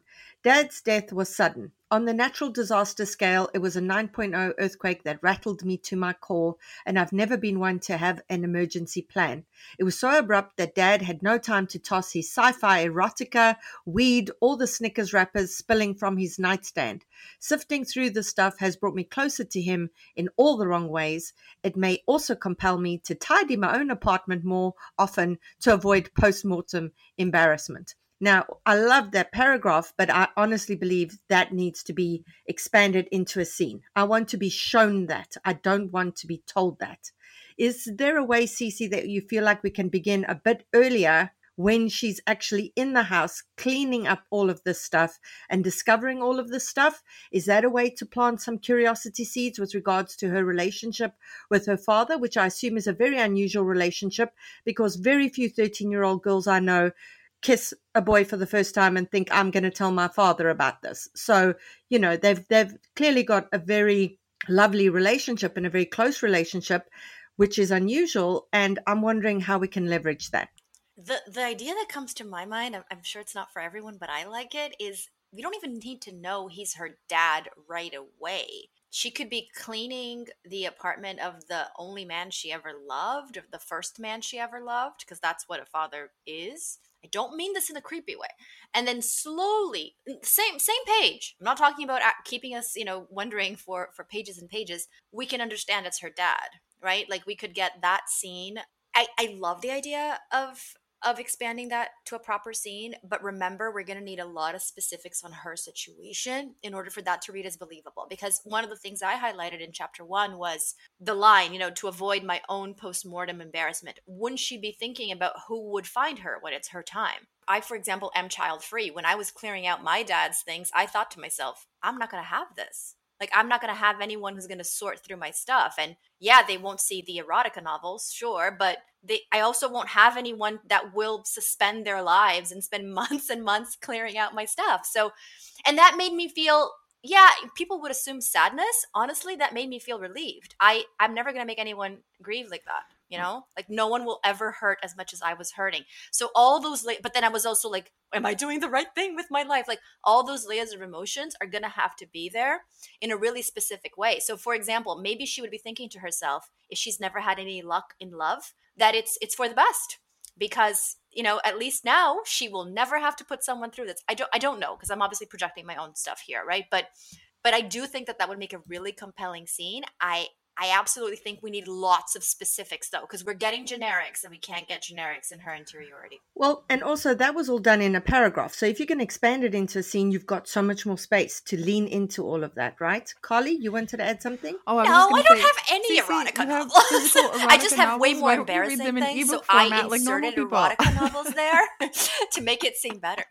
Dad's death was sudden. On the natural disaster scale, it was a nine point oh earthquake that rattled me to my core, and I've never been one to have an emergency plan. It was so abrupt that Dad had no time to toss his sci-fi erotica, weed, or the Snickers wrappers spilling from his nightstand. Sifting through the stuff has brought me closer to him in all the wrong ways. It may also compel me to tidy my own apartment more often to avoid post-mortem embarrassment. Now, I love that paragraph, but I honestly believe that needs to be expanded into a scene. I want to be shown that. I don't want to be told that. Is there a way, Cece, that you feel like we can begin a bit earlier when she's actually in the house cleaning up all of this stuff and discovering all of this stuff? Is that a way to plant some curiosity seeds with regards to her relationship with her father, which I assume is a very unusual relationship, because very few thirteen-year-old girls I know kiss a boy for the first time and think, I'm going to tell my father about this. So, you know, they've they've clearly got a very lovely relationship and a very close relationship, which is unusual. And I'm wondering how we can leverage that. The the idea that comes to my mind, I'm, I'm sure it's not for everyone, but I like it, is we don't even need to know he's her dad right away. She could be cleaning the apartment of the only man she ever loved, or the first man she ever loved, because that's what a father is. I don't mean this in a creepy way. And then slowly, same same page. I'm not talking about keeping us, you know, wondering for for pages and pages. We can understand it's her dad, right? Like we could get that scene. I I love the idea of of expanding that to a proper scene, but remember, we're going to need a lot of specifics on her situation in order for that to read as believable. Because one of the things I highlighted in chapter one was the line, you know, to avoid my own post-mortem embarrassment. Wouldn't she be thinking about who would find her when it's her time? I, for example, am child-free. When I was clearing out my dad's things, I thought to myself, I'm not going to have this. Like, I'm not going to have anyone who's going to sort through my stuff. And yeah, they won't see the erotica novels, sure, but they, I also won't have anyone that will suspend their lives and spend months and months clearing out my stuff. So, and that made me feel, yeah, people would assume sadness. Honestly, that made me feel relieved. I, I'm never going to make anyone grieve like that. You know, like no one will ever hurt as much as I was hurting. So all those, la- but then I was also like, am I doing the right thing with my life? Like all those layers of emotions are going to have to be there in a really specific way. So for example, maybe she would be thinking to herself, if she's never had any luck in love, that it's, it's for the best, because, you know, at least now she will never have to put someone through this. I don't, I don't know, because I'm obviously projecting my own stuff here. Right. But, but I do think that that would make a really compelling scene. I, I absolutely think we need lots of specifics, though, because we're getting generics and we can't get generics in her interiority. Well, and also that was all done in a paragraph. So if you can expand it into a scene, you've got so much more space to lean into all of that, right? Carly, you wanted to add something? Oh, I no, I don't say, have any Cece, erotica have novels. erotica I just have way novels? more Why don't you read embarrassing them in things, so ebook I format like normal inserted people? erotica novels there to make it seem better.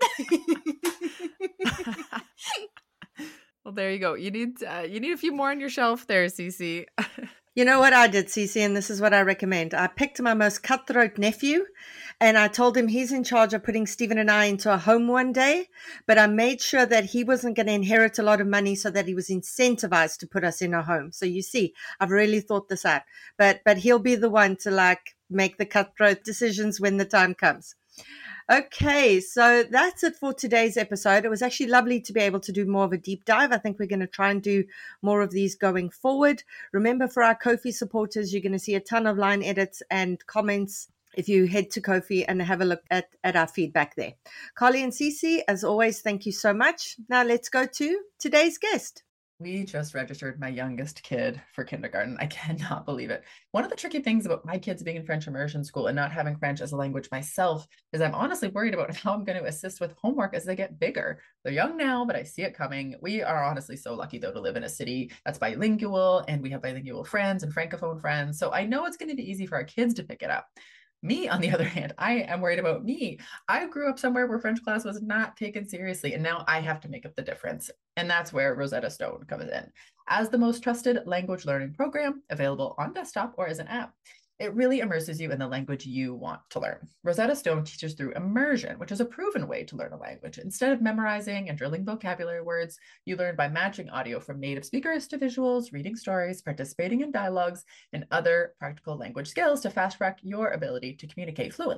Well, there you go. You need uh, you need a few more on your shelf there, Cece. You know what I did, Cece, and this is what I recommend. I picked my most cutthroat nephew, and I told him he's in charge of putting Stephen and I into a home one day, but I made sure that he wasn't going to inherit a lot of money so that he was incentivized to put us in a home. So you see, I've really thought this out. But but he'll be the one to, like, make the cutthroat decisions when the time comes. Okay, so that's it for today's episode. It was actually lovely to be able to do more of a deep dive. I think we're going to try and do more of these going forward. Remember, for our Ko-fi supporters, you're going to see a ton of line edits and comments if you head to Ko-fi and have a look at, at our feedback there. Carly and Cece, as always, thank you so much. Now let's go to today's guest. We just registered my youngest kid for kindergarten. I cannot believe it. One of the tricky things about my kids being in French immersion school and not having French as a language myself is I'm honestly worried about how I'm going to assist with homework as they get bigger. They're young now, but I see it coming. We are honestly so lucky, though, to live in a city that's bilingual, and we have bilingual friends and francophone friends. So I know it's going to be easy for our kids to pick it up. Me, on the other hand, I am worried about me. I grew up somewhere where French class was not taken seriously, and now I have to make up the difference. And that's where Rosetta Stone comes in. As the most trusted language learning program available on desktop or as an app, it really immerses you in the language you want to learn. Rosetta Stone teaches through immersion, which is a proven way to learn a language. Instead of memorizing and drilling vocabulary words, you learn by matching audio from native speakers to visuals, reading stories, participating in dialogues, and other practical language skills to fast track your ability to communicate fluently.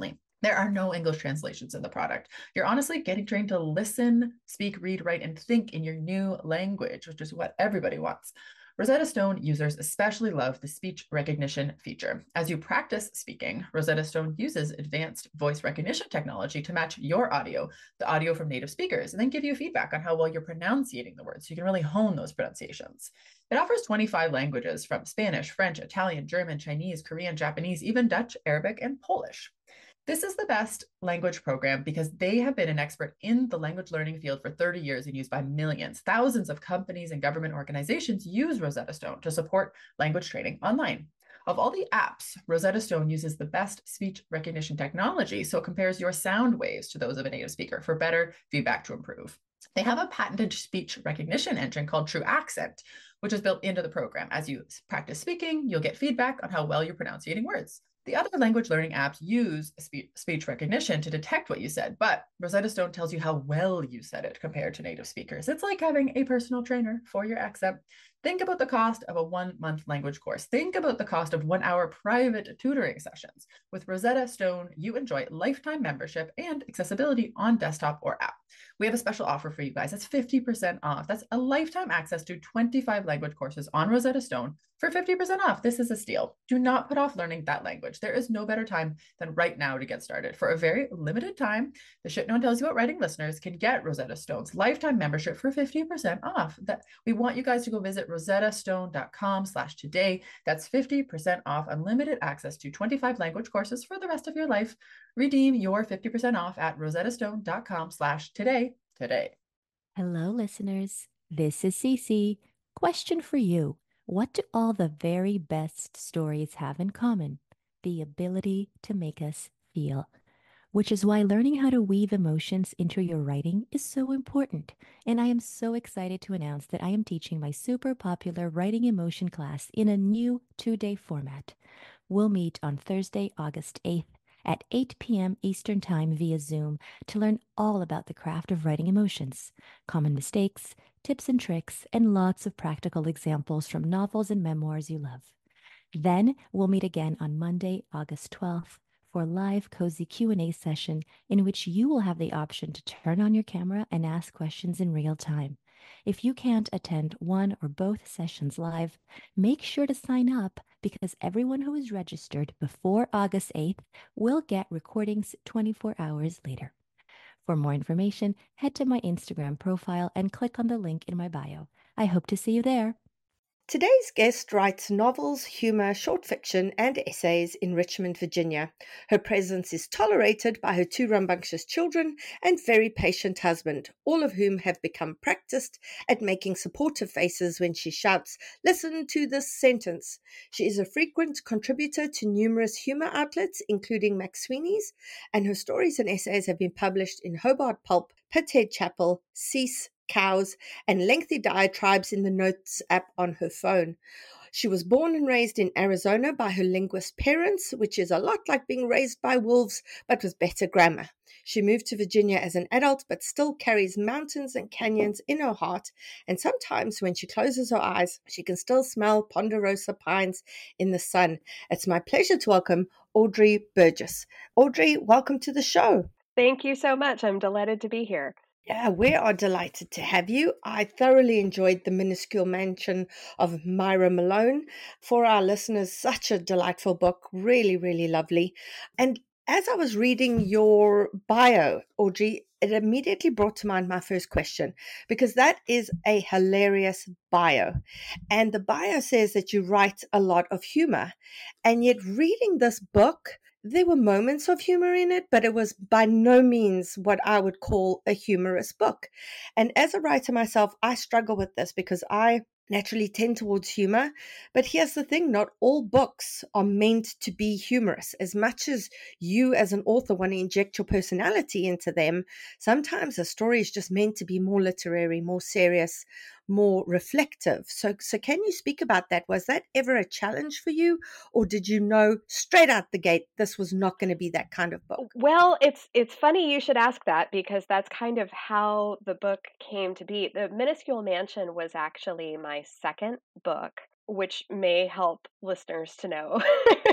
There are no English translations in the product. You're honestly getting trained to listen, speak, read, write, and think in your new language, which is what everybody wants. Rosetta Stone users especially love the speech recognition feature. As you practice speaking, Rosetta Stone uses advanced voice recognition technology to match your audio, the audio from native speakers, and then give you feedback on how well you're pronouncing the words so you can really hone those pronunciations. It offers twenty-five languages from Spanish, French, Italian, German, Chinese, Korean, Japanese, even Dutch, Arabic, and Polish. This is the best language program because they have been an expert in the language learning field for thirty years and used by millions. Thousands of companies and government organizations use Rosetta Stone to support language training online. Of all the apps, Rosetta Stone uses the best speech recognition technology, so it compares your sound waves to those of a native speaker for better feedback to improve. They have a patented speech recognition engine called True Accent, which is built into the program. As you practice speaking, you'll get feedback on how well you're pronouncing words. The other language learning apps use spe- speech recognition to detect what you said, but Rosetta Stone tells you how well you said it compared to native speakers. It's like having a personal trainer for your accent. Think about the cost of a one-month language course. Think about the cost of one-hour private tutoring sessions. With Rosetta Stone, you enjoy lifetime membership and accessibility on desktop or app. We have a special offer for you guys. That's fifty percent off. That's a lifetime access to twenty-five language courses on Rosetta Stone for fifty percent off. This is a steal. Do not put off learning that language. There is no better time than right now to get started. For a very limited time, the Shit No One Tells You About Writing listeners can get Rosetta Stone's lifetime membership for fifty percent off. That we want you guys to go visit rosettastone.com slash today. That's fifty percent off unlimited access to twenty-five language courses for the rest of your life. Redeem your fifty percent off at rosettastone.com slash today today. Hello, listeners. This is Cece. Question for you. What do all the very best stories have in common? The ability to make us feel. Which is why learning how to weave emotions into your writing is so important. And I am so excited to announce that I am teaching my super popular writing emotion class in a new two-day format. We'll meet on Thursday, August eighth at eight p.m. Eastern Time via Zoom to learn all about the craft of writing emotions, common mistakes, tips and tricks, and lots of practical examples from novels and memoirs you love. Then we'll meet again on Monday, August twelfth for a live cozy Q and A session in which you will have the option to turn on your camera and ask questions in real time. If you can't attend one or both sessions live, make sure to sign up because everyone who is registered before August eighth will get recordings twenty-four hours later. For more information, head to my Instagram profile and click on the link in my bio. I hope to see you there. Today's guest writes novels, humor, short fiction, and essays in Richmond, Virginia. Her presence is tolerated by her two rambunctious children and very patient husband, all of whom have become practiced at making supportive faces when she shouts, "Listen to this sentence." She is a frequent contributor to numerous humor outlets, including McSweeney's, and her stories and essays have been published in Hobart Pulp, Pithead Chapel, Cease, Cows, and lengthy diatribes in the Notes app on her phone. She was born and raised in Arizona by her linguist parents, which is a lot like being raised by wolves, but with better grammar. She moved to Virginia as an adult, but still carries mountains and canyons in her heart, and sometimes when she closes her eyes, she can still smell ponderosa pines in the sun. It's my pleasure to welcome Audrey Burgess. Audrey, welcome to the show. Thank you so much. I'm delighted to be here. Yeah, we are delighted to have you. I thoroughly enjoyed The Minuscule Mansion of Myra Malone. For our listeners, such a delightful book, really, really lovely. And as I was reading your bio, Audrey, it immediately brought to mind my first question, because that is a hilarious bio. And the bio says that you write a lot of humor. And yet reading this book, there were moments of humor in it, but it was by no means what I would call a humorous book. And as a writer myself, I struggle with this because I naturally tend towards humor. But here's the thing, not all books are meant to be humorous. As much as you as an author want to inject your personality into them, sometimes a story is just meant to be more literary, more serious, more reflective. So, so can you speak about that? Was that ever a challenge for you, or did you know straight out the gate this was not going to be that kind of book? Well, it's it's funny you should ask that, because that's kind of how the book came to be. The Minuscule Mansion was actually my second book, which may help listeners to know.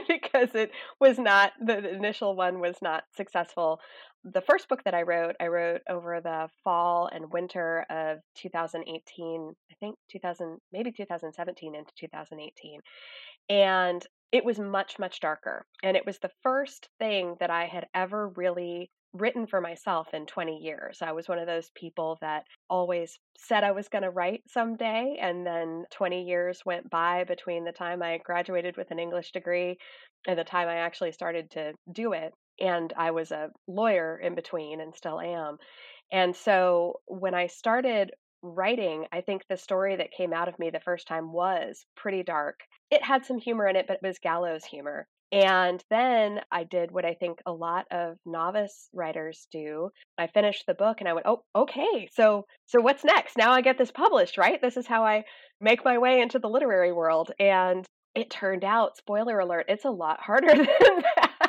because it was not, the initial one was not successful. The first book that I wrote, I wrote over the fall and winter of two thousand eighteen, I think two thousand, maybe two thousand seventeen into two thousand eighteen. And it was much, much darker. And it was the first thing that I had ever really written for myself in twenty years. I was one of those people that always said I was going to write someday. And then twenty years went by between the time I graduated with an English degree and the time I actually started to do it. And I was a lawyer in between and still am. And so when I started writing, I think the story that came out of me the first time was pretty dark. It had some humor in it, but it was gallows humor. And then I did what I think a lot of novice writers do. I finished the book and I went, oh, okay, so so what's next? Now I get this published, right? This is how I make my way into the literary world. And it turned out, spoiler alert, it's a lot harder than that.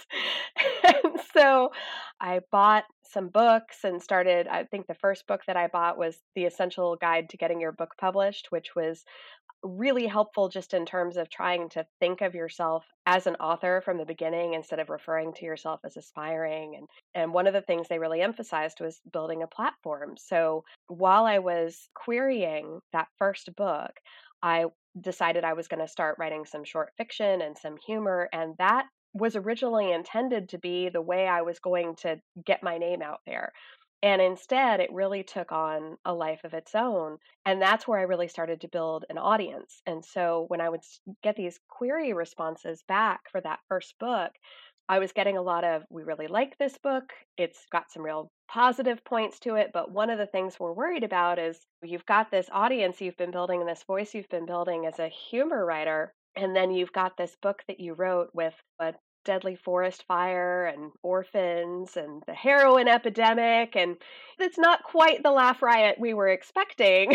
And so I bought some books and started, I think the first book that I bought was The Essential Guide to Getting Your Book Published, which was really helpful just in terms of trying to think of yourself as an author from the beginning instead of referring to yourself as aspiring. And, and one of the things they really emphasized was building a platform. So while I was querying that first book, I decided I was going to start writing some short fiction and some humor. And that was originally intended to be the way I was going to get my name out there. And instead, it really took on a life of its own. And that's where I really started to build an audience. And so when I would get these query responses back for that first book, I was getting a lot of, we really like this book. It's got some real positive points to it. But one of the things we're worried about is you've got this audience you've been building and this voice you've been building as a humor writer. And then you've got this book that you wrote with a deadly forest fire and orphans and the heroin epidemic. And it's not quite the laugh riot we were expecting.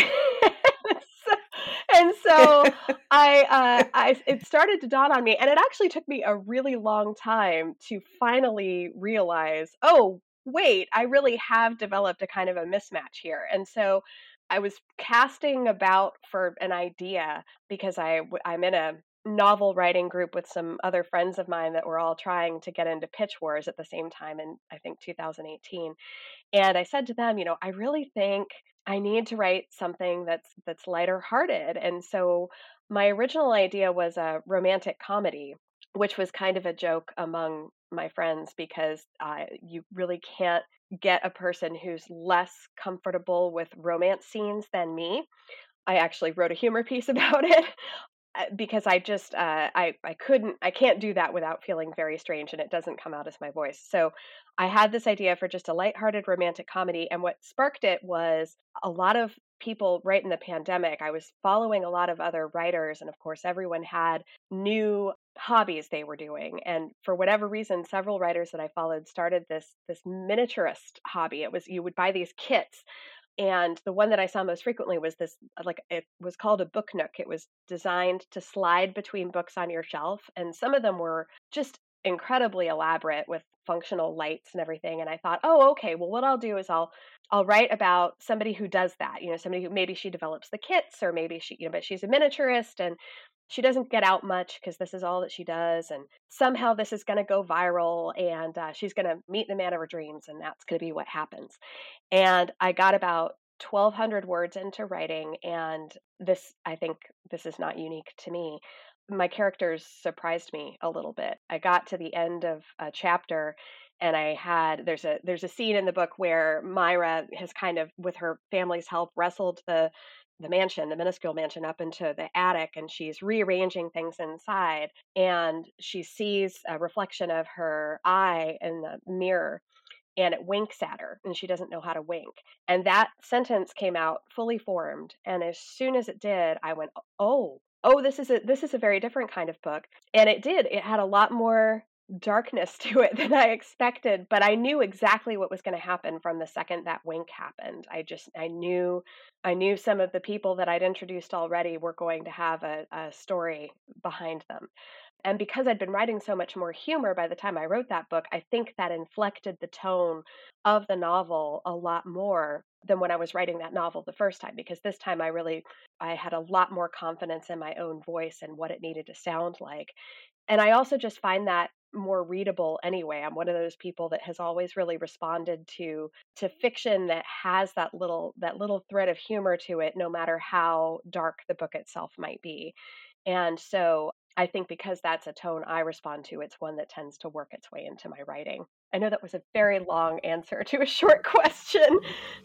so, and so I, uh, I, it started to dawn on me, and it actually took me a really long time to finally realize, oh, wait, I really have developed a kind of a mismatch here. And so I was casting about for an idea because I, I'm in a novel writing group with some other friends of mine that were all trying to get into pitch wars at the same time in, I think, two thousand eighteen. And I said to them, you know, I really think I need to write something that's that's lighter hearted. And so my original idea was a romantic comedy, which was kind of a joke among my friends because uh, you really can't get a person who's less comfortable with romance scenes than me. I actually wrote a humor piece about it. Because I just, uh, I, I couldn't, I can't do that without feeling very strange, and it doesn't come out as my voice. So I had this idea for just a lighthearted romantic comedy. And what sparked it was a lot of people right in the pandemic. I was following a lot of other writers. And of course, everyone had new hobbies they were doing. And for whatever reason, several writers that I followed started this, this miniaturist hobby. It was, you would buy these kits. And the one that I saw most frequently was this, like, it was called a book nook. It was designed to slide between books on your shelf. And some of them were just incredibly elaborate with functional lights and everything. And I thought, oh, okay, well, what I'll do is I'll, I'll write about somebody who does that, you know, somebody who maybe she develops the kits, or maybe she, you know, but she's a miniaturist and she doesn't get out much because this is all that she does. And somehow this is going to go viral, and uh, she's going to meet the man of her dreams. And that's going to be what happens. And I got about twelve hundred words into writing. And this, I think this is not unique to me. My characters surprised me a little bit. I got to the end of a chapter, and I had, there's a, there's a scene in the book where Myra has kind of, with her family's help, wrestled the the mansion, the minuscule mansion, up into the attic, and she's rearranging things inside, and she sees a reflection of her eye in the mirror, and it winks at her, and she doesn't know how to wink. And that sentence came out fully formed, and as soon as it did, I went, oh, oh, this is a this is a very different kind of book. And it did. It had a lot more darkness to it than I expected, but I knew exactly what was going to happen from the second that wink happened. I just, I knew, I knew some of the people that I'd introduced already were going to have a, a story behind them. And because I'd been writing so much more humor by the time I wrote that book, I think that inflected the tone of the novel a lot more than when I was writing that novel the first time, because this time I really, I had a lot more confidence in my own voice and what it needed to sound like. And I also just find that more readable anyway. I'm one of those people that has always really responded to to fiction that has that little that little thread of humor to it, no matter how dark the book itself might be. And so I think because that's a tone I respond to, it's one that tends to work its way into my writing. I know that was a very long answer to a short question.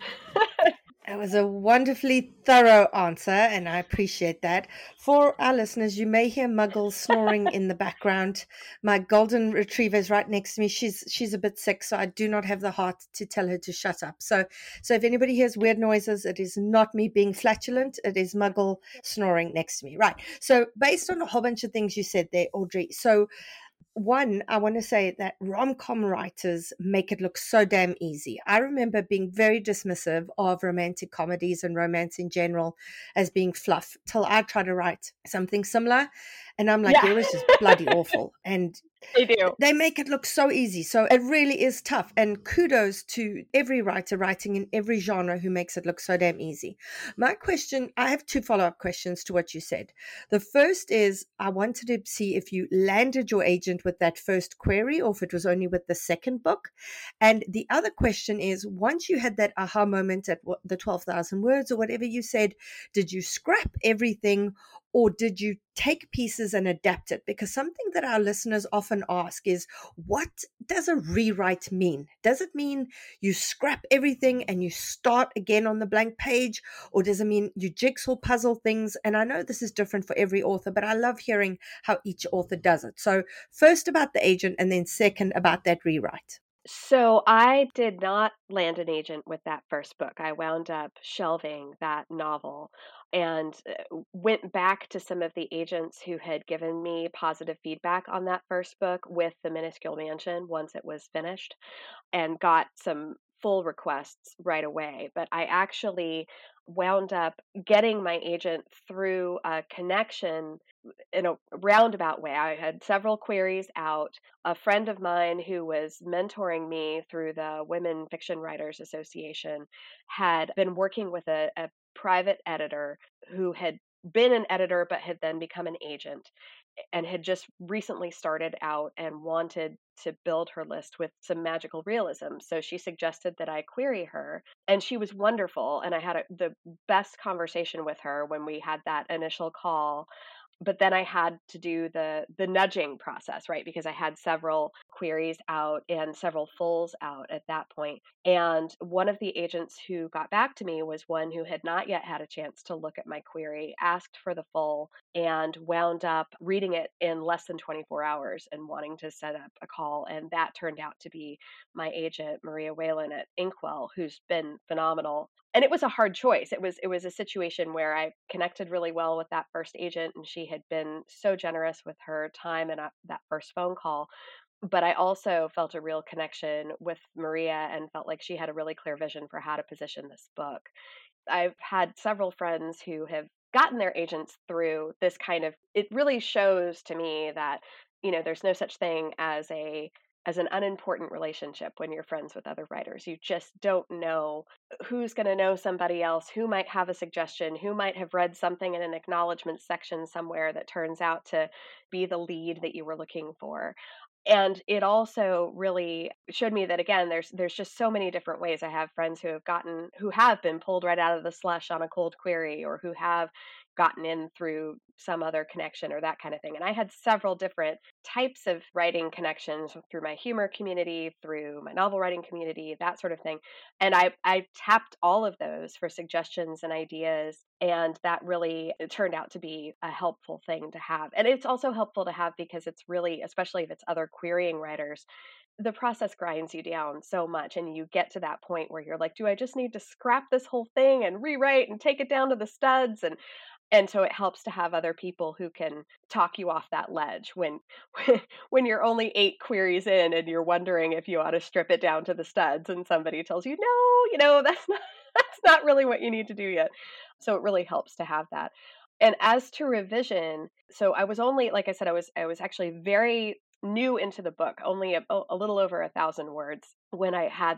That was a wonderfully thorough answer, and I appreciate that. For our listeners, you may hear Muggle snoring in the background. My golden retriever is right next to me. She's she's a bit sick, so I do not have the heart to tell her to shut up. So, so if anybody hears weird noises, it is not me being flatulent. It is Muggle snoring next to me. Right. So, based on a whole bunch of things you said there, Audrey. So, one, I want to say that rom-com writers make it look so damn easy. I remember being very dismissive of romantic comedies and romance in general as being fluff till I tried to write something similar. And I'm like, Yeah. it was just bloody awful. And They do. they make it look so easy. So it really is tough. And kudos to every writer writing in every genre who makes it look so damn easy. My question, I have two follow-up questions to what you said. The first is, I wanted to see if you landed your agent with that first query or if it was only with the second book. And the other question is, once you had that aha moment at what, the twelve thousand words or whatever you said, did you scrap everything or did you take pieces and adapt it? Because something that our listeners often ask is, what does a rewrite mean? Does it mean you scrap everything and you start again on the blank page? Or does it mean you jigsaw puzzle things? And I know this is different for every author, but I love hearing how each author does it. So first about the agent, and then second about that rewrite. So I did not land an agent with that first book. I wound up shelving that novel and uh, went back to some of the agents who had given me positive feedback on that first book with The Minuscule Mansion once it was finished, and got some full requests right away. But I actually wound up getting my agent through a connection in a roundabout way. I had several queries out. A friend of mine who was mentoring me through the Women Fiction Writers Association had been working with a, a private editor who had been an editor but had then become an agent and had just recently started out and wanted to build her list with some magical realism. So she suggested that I query her, and she was wonderful. And I had a, the best conversation with her when we had that initial call. But then I had to do the the nudging process, right? Because I had several queries out and several fulls out at that point. And one of the agents who got back to me was one who had not yet had a chance to look at my query, asked for the full, and wound up reading it in less than twenty-four hours and wanting to set up a call. And that turned out to be my agent, Maria Whalen at Inkwell, who's been phenomenal. And it was a hard choice. It was it was a situation where I connected really well with that first agent, and she had been so generous with her time and uh, that first phone call. But I also felt a real connection with Maria and felt like she had a really clear vision for how to position this book. I've had several friends who have gotten their agents through this kind of, it really shows to me that, you know, there's no such thing as a as an unimportant relationship when you're friends with other writers. You just don't know who's going to know somebody else, who might have a suggestion, who might have read something in an acknowledgement section somewhere that turns out to be the lead that you were looking for. And it also really showed me that, again, there's there's just so many different ways. I have friends who have gotten who have been pulled right out of the slush on a cold query, or who have gotten in through some other connection or that kind of thing. And I had several different types of writing connections through my humor community, through my novel writing community, that sort of thing. And I, I tapped all of those for suggestions and ideas. And that really turned out to be a helpful thing to have. And it's also helpful to have because it's really, especially if it's other querying writers, the process grinds you down so much. And you get to that point where you're like, do I just need to scrap this whole thing and rewrite and take it down to the studs? And And so it helps to have other people who can talk you off that ledge when when you're only eight queries in and you're wondering if you ought to strip it down to the studs, and somebody tells you, no, you know, that's not that's not really what you need to do yet. So it really helps to have that. And as to revision, so I was only, like I said, I was I was actually very new into the book, only a, a little over a thousand words when I had that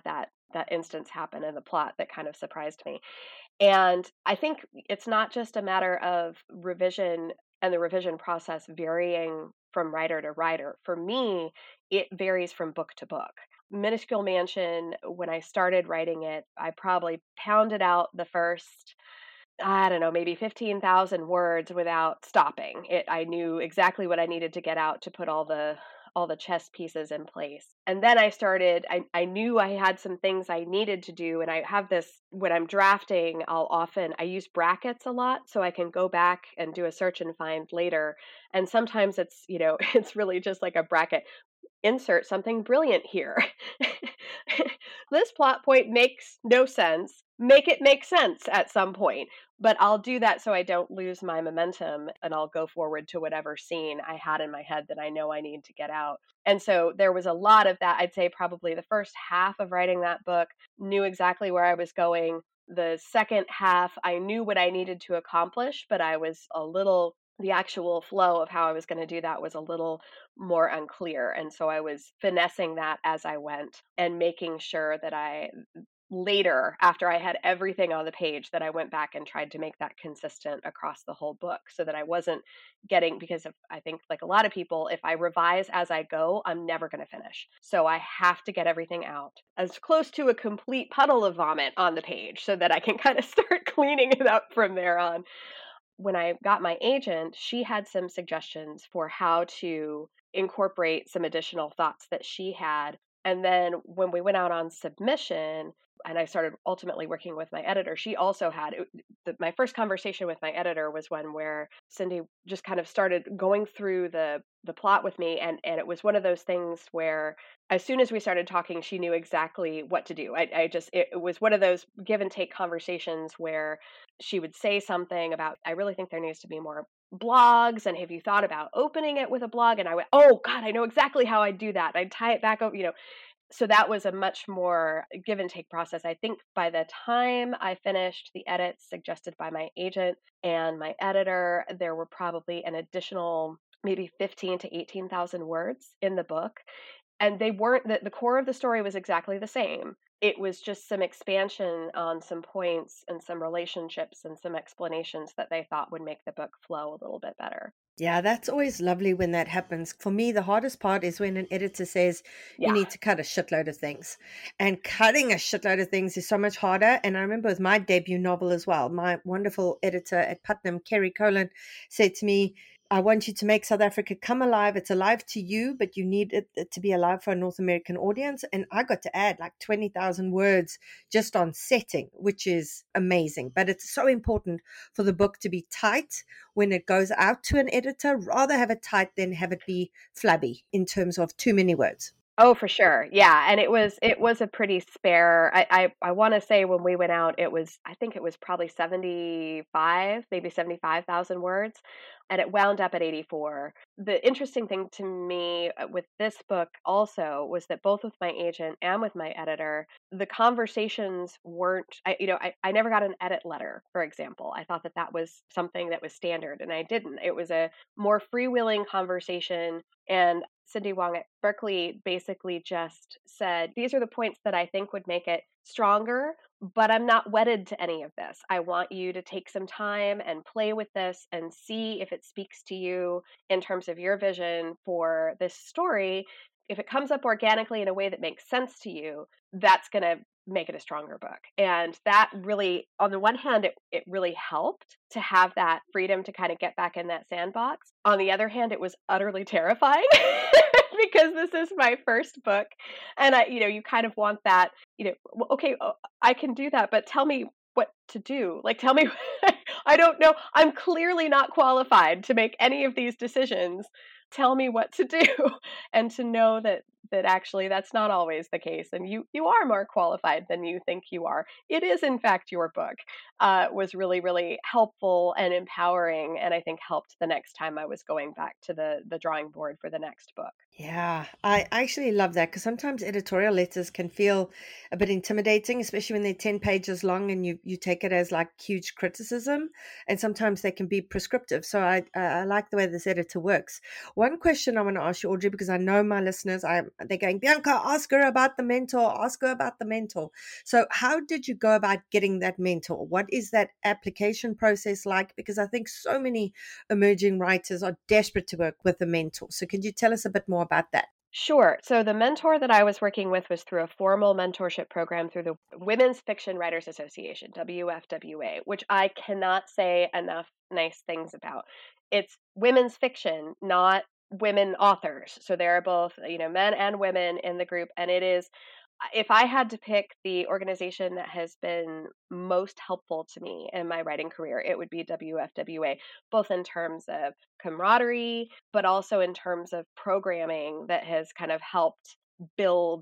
that instance happen in the plot that kind of surprised me. And I think it's not just a matter of revision and the revision process varying from writer to writer. For me, it varies from book to book. Minuscule Mansion, when I started writing it, I probably pounded out the first, I don't know, maybe fifteen thousand words without stopping. It, I knew exactly what I needed to get out to put all the all the chess pieces in place. And then I started, I, I knew I had some things I needed to do. And I have this, when I'm drafting, I'll often, I use brackets a lot so I can go back and do a search and find later. And sometimes it's, you know, it's really just like a bracket. Insert something brilliant here. This plot point makes no sense. Make it make sense at some point. But I'll do that so I don't lose my momentum, and I'll go forward to whatever scene I had in my head that I know I need to get out. And so there was a lot of that. I'd say probably the first half of writing that book, knew exactly where I was going. The second half, I knew what I needed to accomplish, but I was a little, the actual flow of how I was going to do that was a little more unclear. And so I was finessing that as I went and making sure that I, later, after I had everything on the page, that I went back and tried to make that consistent across the whole book so that I wasn't getting, because of, I think like a lot of people, if I revise as I go, I'm never going to finish. So I have to get everything out as close to a complete puddle of vomit on the page so that I can kind of start cleaning it up from there on. When I got my agent, she had some suggestions for how to incorporate some additional thoughts that she had. And then when we went out on submission, and I started ultimately working with my editor, she also had, the, my first conversation with my editor was one where Cindy just kind of started going through the the plot with me. And, and it was one of those things where as soon as we started talking, she knew exactly what to do. I, I just, it, it was one of those give and take conversations where she would say something about, I really think there needs to be more blogs. And have you thought about opening it with a blog? And I went, oh God, I know exactly how I'd do that. I'd tie it back over, you know. So that was a much more give and take process. I think by the time I finished the edits suggested by my agent and my editor, there were probably an additional maybe fifteen to eighteen thousand words in the book. And they weren't, the, the core of the story was exactly the same. It was just some expansion on some points and some relationships and some explanations that they thought would make the book flow a little bit better. Yeah, that's always lovely when that happens. For me, the hardest part is when an editor says you Yeah. need to cut a shitload of things. And cutting a shitload of things is so much harder. And I remember with my debut novel as well, my wonderful editor at Putnam, Kerry Colan, said to me, I want you to make South Africa come alive. It's alive to you, but you need it to be alive for a North American audience. And I got to add like twenty thousand words just on setting, which is amazing. But it's so important for the book to be tight when it goes out to an editor. Rather have it tight than have it be flabby in terms of too many words. Oh, for sure. Yeah. And it was, it was a pretty spare, I, I, I want to say when we went out, it was, I think it was probably seventy-five, maybe seventy-five thousand words. And it wound up at eighty-four. The interesting thing to me with this book also was that both with my agent and with my editor, the conversations weren't, I, you know, I, I never got an edit letter, for example. I thought that that was something that was standard, and I didn't. It was a more freewheeling conversation. And Cindy Wong at Berkeley basically just said, these are the points that I think would make it stronger, but I'm not wedded to any of this. I want you to take some time and play with this and see if it speaks to you in terms of your vision for this story. If it comes up organically in a way that makes sense to you, that's going to make it a stronger book. And that really, on the one hand, it, it really helped to have that freedom to kind of get back in that sandbox. On the other hand, it was utterly terrifying because this is my first book. And I, you know, you kind of want that, you know, well, okay, I can do that, but tell me what to do. Like, tell me, I don't know. I'm clearly not qualified to make any of these decisions. Tell me what to do. And to know that that actually that's not always the case, and you you are more qualified than you think you are. It is in fact your book. Uh, was really really helpful and empowering, and I think helped the next time I was going back to the the drawing board for the next book. Yeah, I actually love that, because sometimes editorial letters can feel a bit intimidating, especially when they're ten pages long and you you take take it as like huge criticism, and sometimes they can be prescriptive. So I, I like the way this editor works. One question I want to ask you, Audrey, because I know my listeners, I, they're going, Bianca, ask her about the mentor, ask her about the mentor. So how did you go about getting that mentor? What is that application process like? Because I think so many emerging writers are desperate to work with a mentor. So can you tell us a bit more about that? Sure. So the mentor that I was working with was through a formal mentorship program through the Women's Fiction Writers Association, W F W A, which I cannot say enough nice things about. It's women's fiction, not women authors. So there are both, you know, men and women in the group. And it is, if I had to pick the organization that has been most helpful to me in my writing career, it would be W F W A, both in terms of camaraderie, but also in terms of programming that has kind of helped build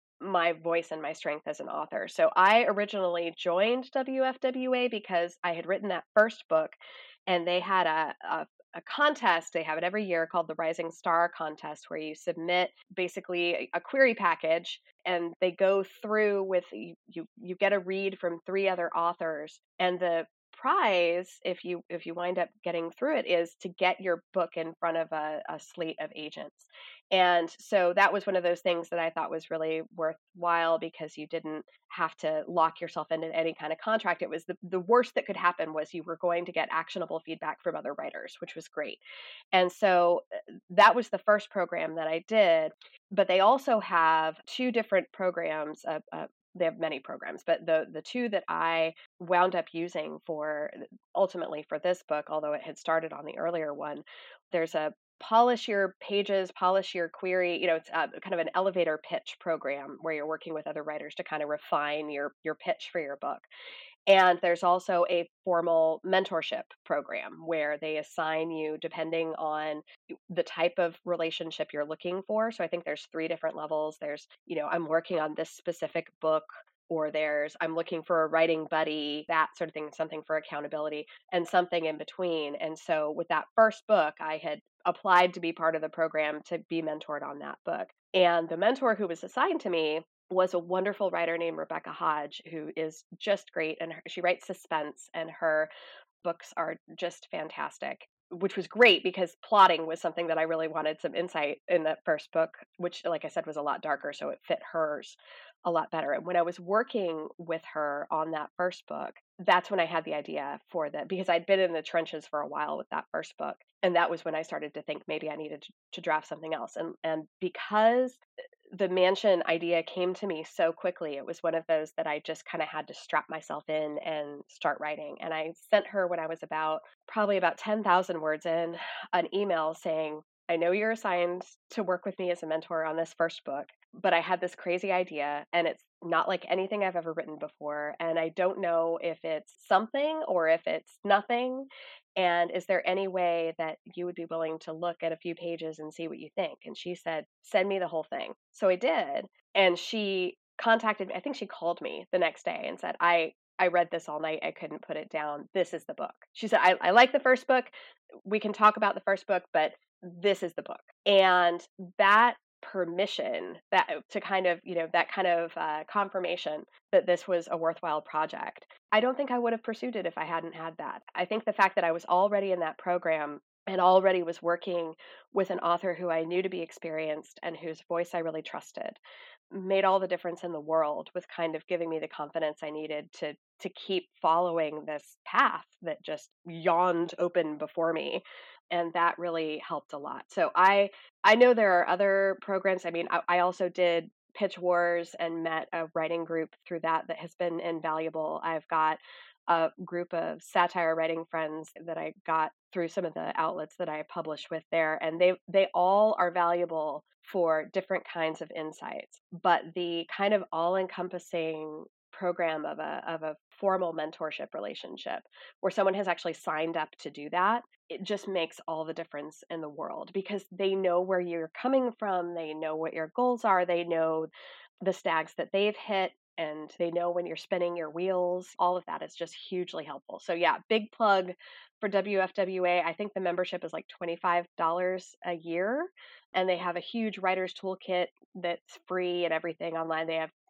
my voice and my strength as an author. So I originally joined W F W A because I had written that first book, and they had a, a a contest. They have it every year called the Rising Star Contest, where you submit basically a query package, and they go through with you. You, you get a read from three other authors, and the prize, if you if you wind up getting through it, is to get your book in front of a, a slate of agents. And so that was one of those things that I thought was really worthwhile, because you didn't have to lock yourself into any kind of contract. It was the, the worst that could happen was you were going to get actionable feedback from other writers, which was great. And so that was the first program that I did. But they also have two different programs, uh, uh, they have many programs, but the the two that I wound up using for ultimately for this book, although it had started on the earlier one, there's a polish your pages, polish your query. You know, it's a, kind of an elevator pitch program where you're working with other writers to kind of refine your your pitch for your book. And there's also a formal mentorship program where they assign you depending on the type of relationship you're looking for. So I think there's three different levels. There's, you know, I'm working on this specific book, or there's, I'm looking for a writing buddy, that sort of thing, something for accountability, and something in between. And so with that first book, I had applied to be part of the program to be mentored on that book. And the mentor who was assigned to me was a wonderful writer named Rebecca Hodge, who is just great. And her, she writes suspense, and her books are just fantastic, which was great because plotting was something that I really wanted some insight in that first book, which, like I said, was a lot darker. So it fit hers a lot better. And when I was working with her on that first book, that's when I had the idea for that, because I'd been in the trenches for a while with that first book. And that was when I started to think maybe I needed to, to draft something else. And, and because the mansion idea came to me so quickly, it was one of those that I just kind of had to strap myself in and start writing. And I sent her, when I was about probably about ten thousand words in, an email saying, I know you're assigned to work with me as a mentor on this first book, but I had this crazy idea, and it's not like anything I've ever written before. And I don't know if it's something or if it's nothing. And is there any way that you would be willing to look at a few pages and see what you think? And she said, send me the whole thing. So I did. And she contacted me. I think she called me the next day and said, I, I read this all night. I couldn't put it down. This is the book. She said, I, I like the first book. We can talk about the first book, but this is the book. And that permission, that to kind of, you know, that kind of uh, confirmation that this was a worthwhile project, I don't think I would have pursued it if I hadn't had that. I think the fact that I was already in that program and already was working with an author who I knew to be experienced and whose voice I really trusted made all the difference in the world, with kind of giving me the confidence I needed to to keep following this path that just yawned open before me. And that really helped a lot. So I I know there are other programs. I mean, I, I also did Pitch Wars and met a writing group through that that has been invaluable. I've got a group of satire writing friends that I got through some of the outlets that I publish with there, and they they all are valuable for different kinds of insights. But the kind of all-encompassing program of a of a formal mentorship relationship where someone has actually signed up to do that, it just makes all the difference in the world, because they know where you're coming from, they know what your goals are, they know the snags that they've hit, and they know when you're spinning your wheels. All of that is just hugely helpful. So yeah, big plug for W F W A. I think the membership is like twenty-five dollars a year, and they have a huge writer's toolkit that's free and everything online. They have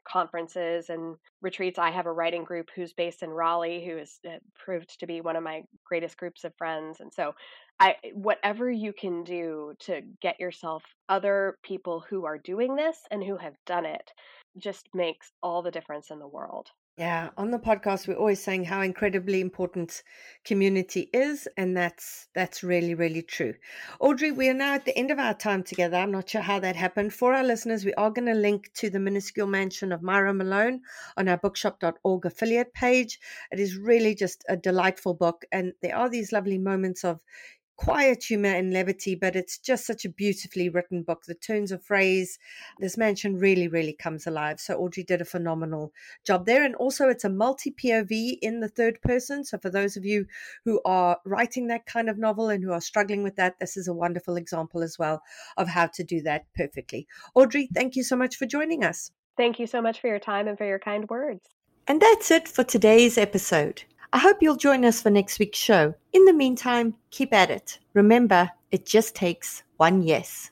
conferences and retreats. I have a writing group who's based in Raleigh, who has uh, proved to be one of my greatest groups of friends. And so I, whatever you can do to get yourself other people who are doing this and who have done it just makes all the difference in the world. Yeah, on the podcast, we're always saying how incredibly important community is, and that's that's really, really true. Audrey, we are now at the end of our time together. I'm not sure how that happened. For our listeners, we are going to link to The Minuscule Mansion of Myra Malone on our bookshop dot org affiliate page. It is really just a delightful book, and there are these lovely moments of quiet humor and levity, but it's just such a beautifully written book. The turns of phrase, this mansion really, really comes alive. So Audrey did a phenomenal job there. And also it's a multi-P O V in the third person. So for those of you who are writing that kind of novel and who are struggling with that, this is a wonderful example as well of how to do that perfectly. Audrey, thank you so much for joining us. Thank you so much for your time and for your kind words. And that's it for today's episode. I hope you'll join us for next week's show. In the meantime, keep at it. Remember, it just takes one yes.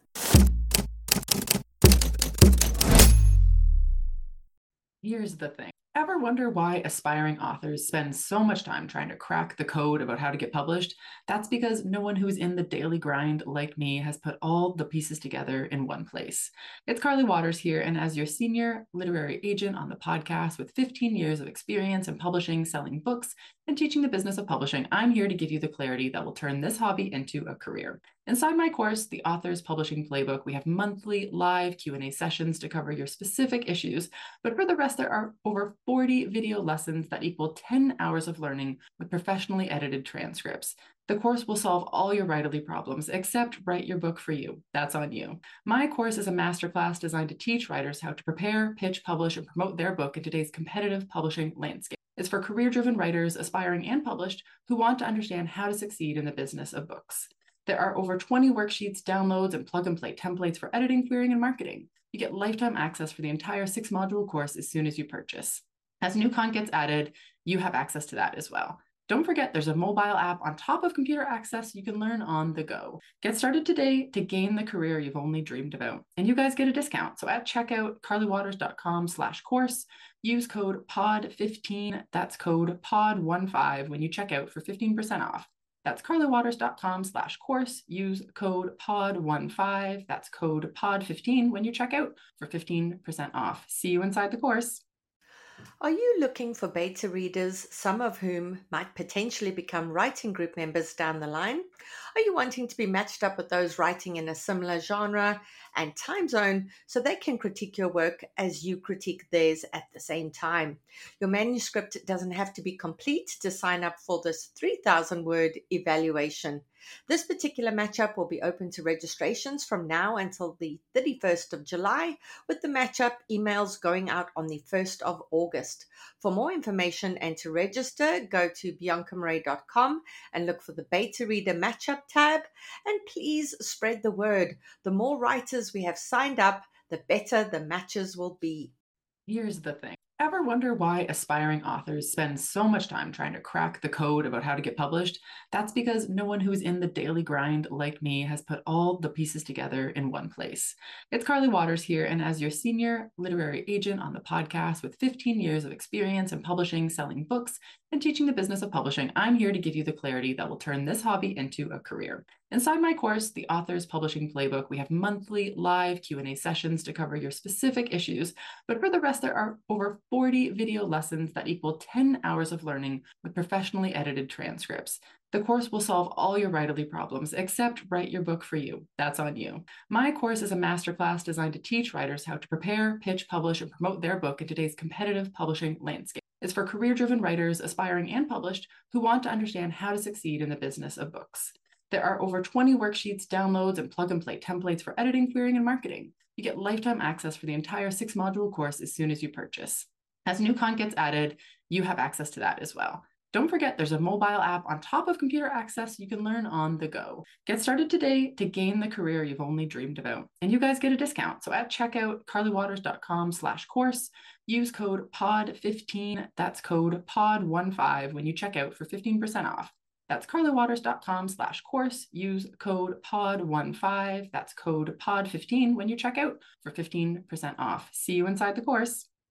Here's the thing. Ever wonder why aspiring authors spend so much time trying to crack the code about how to get published? That's because no one who's in the daily grind like me has put all the pieces together in one place. It's Carly Waters here, and as your senior literary agent on the podcast with fifteen years of experience in publishing, selling books, and teaching the business of publishing, I'm here to give you the clarity that will turn this hobby into a career. Inside my course, The Author's Publishing Playbook, we have monthly live Q and A sessions to cover your specific issues, but for the rest, there are over forty video lessons that equal ten hours of learning with professionally edited transcripts. The course will solve all your writerly problems, except write your book for you. That's on you. My course is a masterclass designed to teach writers how to prepare, pitch, publish, and promote their book in today's competitive publishing landscape. It's for career-driven writers, aspiring and published, who want to understand how to succeed in the business of books. There are over twenty worksheets, downloads, and plug-and-play templates for editing, querying, and marketing. You get lifetime access for the entire six-module course as soon as you purchase. As new content gets added, you have access to that as well. Don't forget, there's a mobile app on top of computer access you can learn on the go. Get started today to gain the career you've only dreamed about. And you guys get a discount. So at checkout, carly waters dot com slash course, use code P O D fifteen, that's code P O D fifteen when you check out for fifteen percent off. That's carly waters dot com slash course, use code P O D fifteen, that's code P O D fifteen when you check out for fifteen percent off. See you inside the course. Are you looking for beta readers, some of whom might potentially become writing group members down the line? Are you wanting to be matched up with those writing in a similar genre and time zone so they can critique your work as you critique theirs at the same time? Your manuscript doesn't have to be complete to sign up for this three thousand word evaluation. This particular matchup will be open to registrations from now until the thirty-first of July, with the matchup emails going out on the first of August. For more information and to register, go to bianca marais dot com and look for the Beta Reader Matchup tab. And please spread the word. The more writers we have signed up, the better the matches will be. Here's the thing. Ever wonder why aspiring authors spend so much time trying to crack the code about how to get published? That's because no one who's in the daily grind like me has put all the pieces together in one place. It's Carly Waters here, and as your senior literary agent on the podcast with fifteen years of experience in publishing, selling books, and teaching the business of publishing, I'm here to give you the clarity that will turn this hobby into a career. Inside my course, The Author's Publishing Playbook, we have monthly live Q and A sessions to cover your specific issues, but for the rest, there are over forty video lessons that equal ten hours of learning with professionally edited transcripts. The course will solve all your writerly problems, except write your book for you. That's on you. My course is a masterclass designed to teach writers how to prepare, pitch, publish, and promote their book in today's competitive publishing landscape. It's for career-driven writers, aspiring and published, who want to understand how to succeed in the business of books. There are over twenty worksheets, downloads, and plug-and-play templates for editing, querying, and marketing. You get lifetime access for the entire six-module course as soon as you purchase. As new content gets added, you have access to that as well. Don't forget, there's a mobile app on top of computer access you can learn on the go. Get started today to gain the career you've only dreamed about. And you guys get a discount. So at checkout, carly waters dot com slash course, use code P O D fifteen, that's code P O D fifteen when you check out for fifteen percent off. That's carly waters dot com slash course, use code P O D fifteen, that's code P O D fifteen when you check out for fifteen percent off. See you inside the course.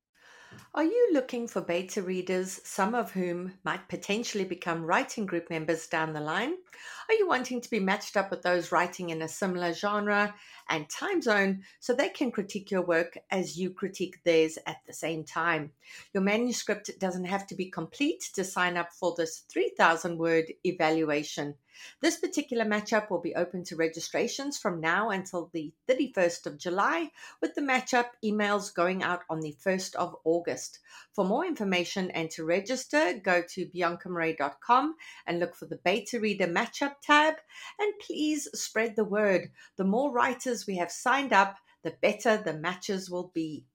Are you looking for beta readers, some of whom might potentially become writing group members down the line? Are you wanting to be matched up with those writing in a similar genre and time zone so they can critique your work as you critique theirs at the same time? Your manuscript doesn't have to be complete to sign up for this three thousand word evaluation. This particular matchup will be open to registrations from now until the thirty-first of July, with the matchup emails going out on the first of August. For more information and to register, go to bianca marais dot com and look for the Beta Reader Matchup tab. And please spread the word. The more writers we have signed up, the better the matches will be.